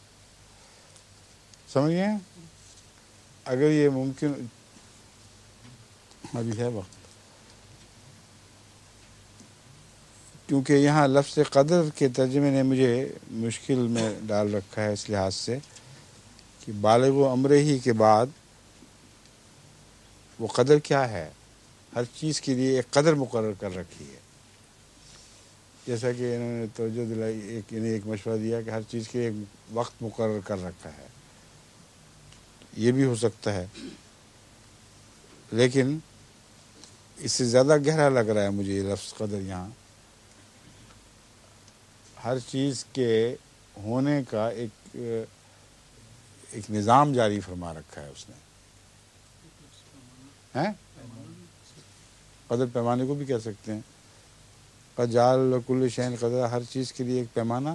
سمجھ گئے؟ اگر یہ ممکن ابھی ہے وقت، کیونکہ یہاں لفظ قدر کے ترجمے نے مجھے مشکل میں ڈال رکھا ہے اس لحاظ سے کہ بالغ و امر ہی کے بعد وہ قدر کیا ہے؟ ہر چیز کے لیے ایک قدر مقرر کر رکھی ہے. جیسا کہ انہوں نے توجہ دلائی، انہیں ایک مشورہ دیا کہ ہر چیز کے ایک وقت مقرر کر رکھا ہے. یہ بھی ہو سکتا ہے، لیکن اس سے زیادہ گہرا لگ رہا ہے مجھے یہ لفظ قدر. یہاں ہر چیز کے ہونے کا ایک نظام جاری فرما رکھا ہے اس نے. ہیں؟ قدر پیمانے کو بھی کہہ سکتے ہیں. قد جعل لکل شیء قدر، ہر چیز کے لیے ایک پیمانہ.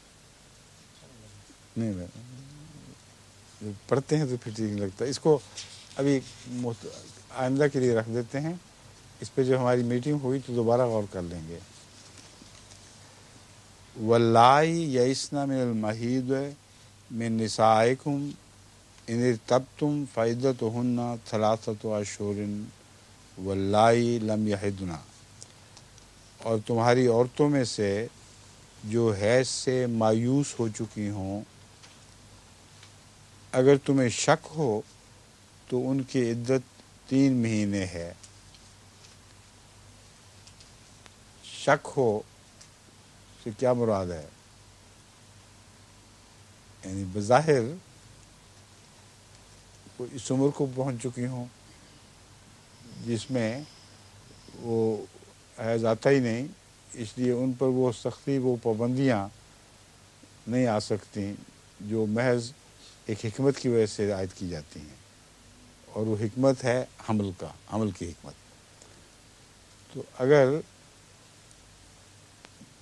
نہیں جب پڑھتے ہیں تو پھر ٹھیک نہیں لگتا. اس کو ابھی آئندہ کے لیے رکھ دیتے ہیں. اس پہ جو ہماری میٹنگ ہوئی تو دوبارہ غور کر لیں گے. واللائی یئسن من المحیض من نسائکم ان ارتبتم فعدتہن ثلاثۃ اشہر واللائی لم یحضن، اور تمہاری عورتوں میں سے جو حیض سے مایوس ہو چکی ہوں اگر تمہیں شک ہو تو ان کی عدت 3 مہینے ہے. شک ہو سے کیا مراد ہے؟ یعنی بظاہر وہ اس عمر کو پہنچ چکی ہوں جس میں وہ حیض آتا ہی نہیں، اس لیے ان پر وہ سختی، وہ پابندیاں نہیں آ سکتی جو محض ایک حکمت کی وجہ سے عائد کی جاتی ہیں، اور وہ حکمت ہے حمل کی حکمت. تو اگر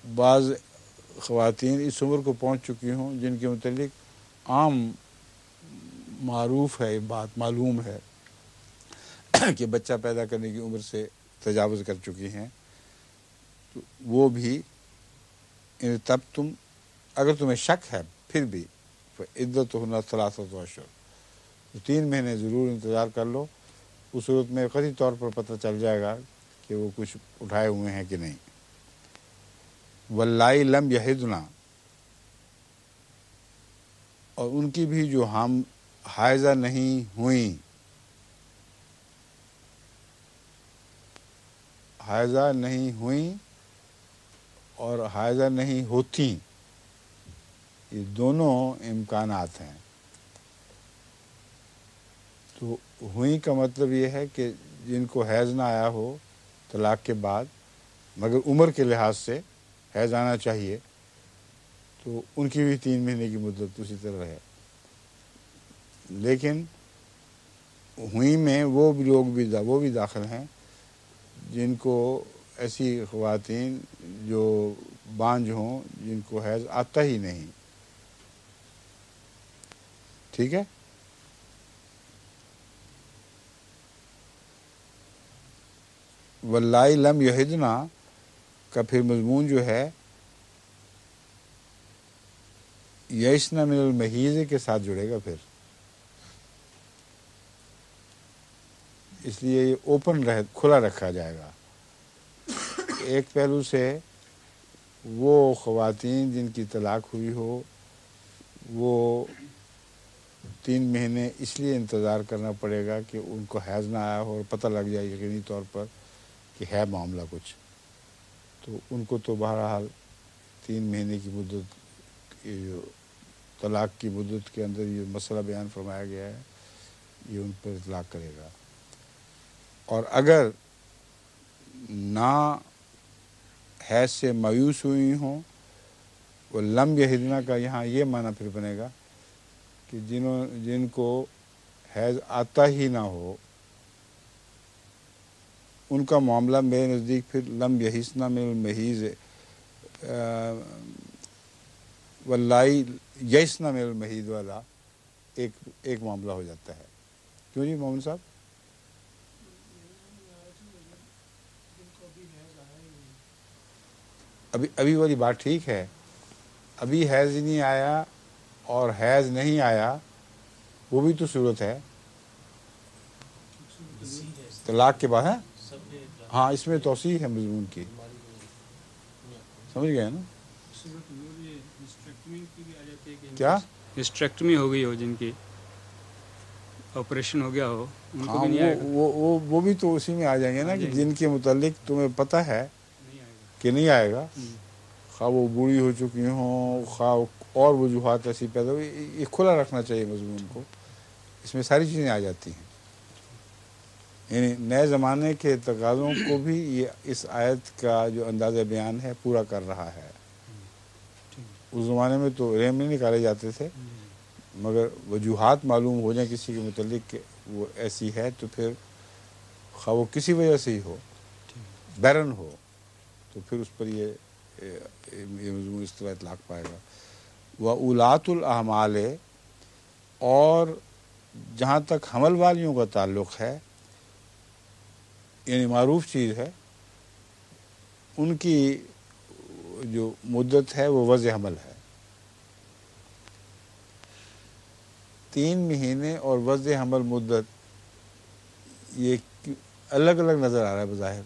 بعض خواتین اس عمر کو پہنچ چکی ہوں جن کے متعلق عام معروف ہے، بات معلوم ہے کہ بچہ پیدا کرنے کی عمر سے تجاوز کر چکی ہیں، تو وہ بھی تب تم اگر تمہیں شک ہے پھر بھی عدت ہونا 3 اشہر، تو 3 مہینے ضرور انتظار کر لو. اس صورت میں قطعی طور پر پتہ چل جائے گا کہ وہ کچھ اٹھائے ہوئے ہیں کہ نہیں. واللائی لم یحضن، اور ان کی بھی جو حائضہ نہیں ہوئیں، حائضہ نہیں ہوئیں اور حائضہ نہیں ہوتی، یہ دونوں امکانات ہیں. تو ہوئی کا مطلب یہ ہے کہ جن کو حیض نہ آیا ہو طلاق کے بعد مگر عمر کے لحاظ سے حیض آنا چاہیے، تو ان کی بھی 3 مہینے کی مدت اسی طرح ہے. لیکن ہوئی میں وہ لوگ بھی داخل ہیں جن کو ایسی خواتین جو بانجھ ہوں، جن کو حیض آتا ہی نہیں. ٹھیک ہے. واللائی لم یحضن کا پھر مضمون جو ہے یئسن من المحیض کے ساتھ جڑے گا. پھر اس لیے یہ کھلا رکھا جائے گا. ایک پہلو سے وہ خواتین جن کی طلاق ہوئی ہو وہ 3 مہینے اس لیے انتظار کرنا پڑے گا کہ ان کو حیض نہ آیا ہو اور پتہ لگ جائے یقینی طور پر کہ ہے معاملہ کچھ، تو ان کو تو بہرحال 3 مہینے کی مدت، یہ جو طلاق کی مدت کے اندر یہ مسئلہ بیان فرمایا گیا ہے، یہ ان پر اطلاق کرے گا. اور اگر نہ حیض سے مایوس ہوئی ہوں، وہ لم یحضن کا یہاں یہ معنی پھر بنے گا کہ جن کو حیض آتا ہی نہ ہو، ان کا معاملہ میرے نزدیک پھر لم یحسن من المحیض واللائی یئسن من المحیض والا ایک معاملہ ہو جاتا ہے. کیوں جی مومن صاحب؟ ابھی والی بات ٹھیک ہے، ابھی حیض نہیں آیا اور حیض نہیں آیا، وہ بھی تو صورت ہے طلاق کے بعد ہے. ہاں اس میں توسیع ہے مضمون کی، سمجھ گئے نا؟ کیا ہسٹریکٹمی ہو گئی ہو، جن کی آپریشن ہو گیا ہو، ہاں وہ بھی تو اسی میں آ جائیں گے نا کہ جن کے متعلق تمہیں پتہ ہے کہ نہیں آئے گا، خواہ وہ بوڑھی ہو چکی ہوں، خواہ اور وجوہات ایسی پیدا ہوئی. یہ کھلا رکھنا چاہیے مضمون کو، اس میں ساری چیزیں آ جاتی ہیں. یعنی نئے زمانے کے تقاضوں کو بھی یہ اس آیت کا جو انداز بیان ہے پورا کر رہا ہے. اس زمانے میں تو رحم نہیں نکالے جاتے تھے، مگر وجوہات معلوم ہو جائیں کسی کے متعلق کہ وہ ایسی ہے، تو پھر خواہ وہ کسی وجہ سے ہی ہو، بیرن ہو، تو پھر اس پر یہ مضمون اس طرح اطلاق پائے گا. وَأُولَاتُ الْأَحْمَالِ، اور جہاں تک حمل والیوں کا تعلق ہے، یعنی معروف چیز ہے، ان کی جو مدت ہے وہ وضع حمل ہے. 3 مہینے اور وضع حمل مدت یہ الگ الگ نظر آ رہا ہے بظاہر.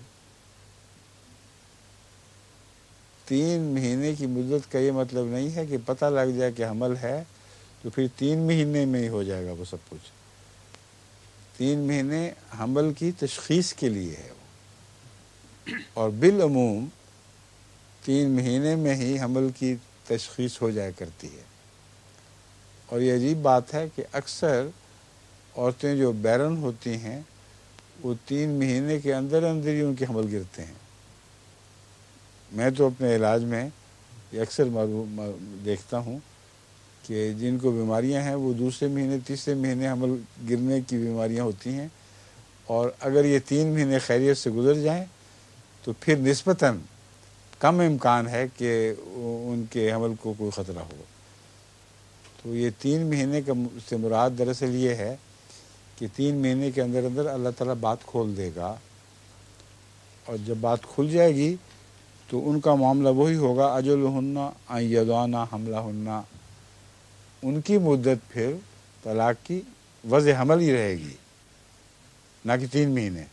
3 مہینے کی مدت کا یہ مطلب نہیں ہے کہ پتہ لگ جائے کہ حمل ہے تو پھر 3 مہینے میں ہی ہو جائے گا وہ سب کچھ. 3 مہینے حمل کی تشخیص کے لیے ہے، اور بالعموم 3 مہینے میں ہی حمل کی تشخیص ہو جایا کرتی ہے. اور یہ عجیب بات ہے کہ اکثر عورتیں جو بیرن ہوتی ہیں وہ 3 مہینے کے اندر ہی ان کے حمل گرتے ہیں. میں تو اپنے علاج میں یہ اکثر دیکھتا ہوں کہ جن کو بیماریاں ہیں وہ 2 مہینے 3 مہینے حمل گرنے کی بیماریاں ہوتی ہیں، اور اگر یہ 3 مہینے خیریت سے گزر جائیں تو پھر نسبتاً کم امکان ہے کہ ان کے حمل کو کوئی خطرہ ہو۔ تو یہ 3 مہینے کا سے مراد دراصل یہ ہے کہ 3 مہینے کے اندر اندر اللہ تعالیٰ بات کھول دے گا، اور جب بات کھل جائے گی تو ان کا معاملہ وہی ہوگا اجلہن ان یضعن حملہن، ان کی مدت پھر طلاق کی وضع حمل ہی رہے گی، نہ کہ 3 مہینے۔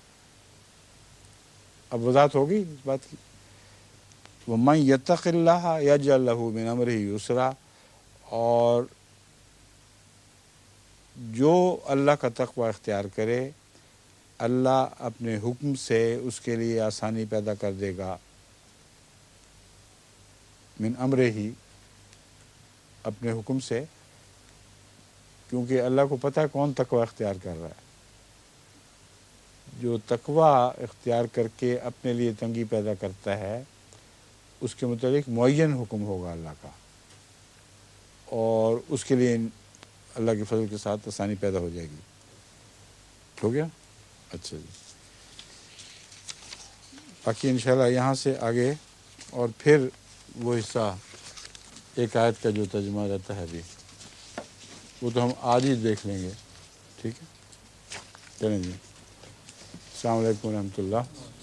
اب وضاحت ہوگی اس بات کی۔ وَمَن يَتَّقِ اللَّهَ يَجْعَل لَّهُ مِنْ أَمْرِهِ يُسْرًا، اور جو اللہ کا تقوی اختیار کرے اللہ اپنے حکم سے اس کے لیے آسانی پیدا کر دے گا۔ من امرہ، اپنے حکم سے، کیونکہ اللہ کو پتہ ہے کون تقوی اختیار کر رہا ہے۔ جو تقوی اختیار کر کے اپنے لیے تنگی پیدا کرتا ہے اس کے متعلق معین حکم ہوگا اللہ کا، اور اس کے لیے اللہ کے فضل کے ساتھ آسانی پیدا ہو جائے گی۔ ہو گیا؟ اچھا جی، باقی انشاءاللہ یہاں سے آگے اور پھر وہ حصہ ایک آیت کا جو ترجمہ رہتا ہے ابھی، وہ تو ہم آج ہی دیکھ لیں گے، ٹھیک ہے؟ چلیں جی، السلام علیکم ورحمۃ اللہ۔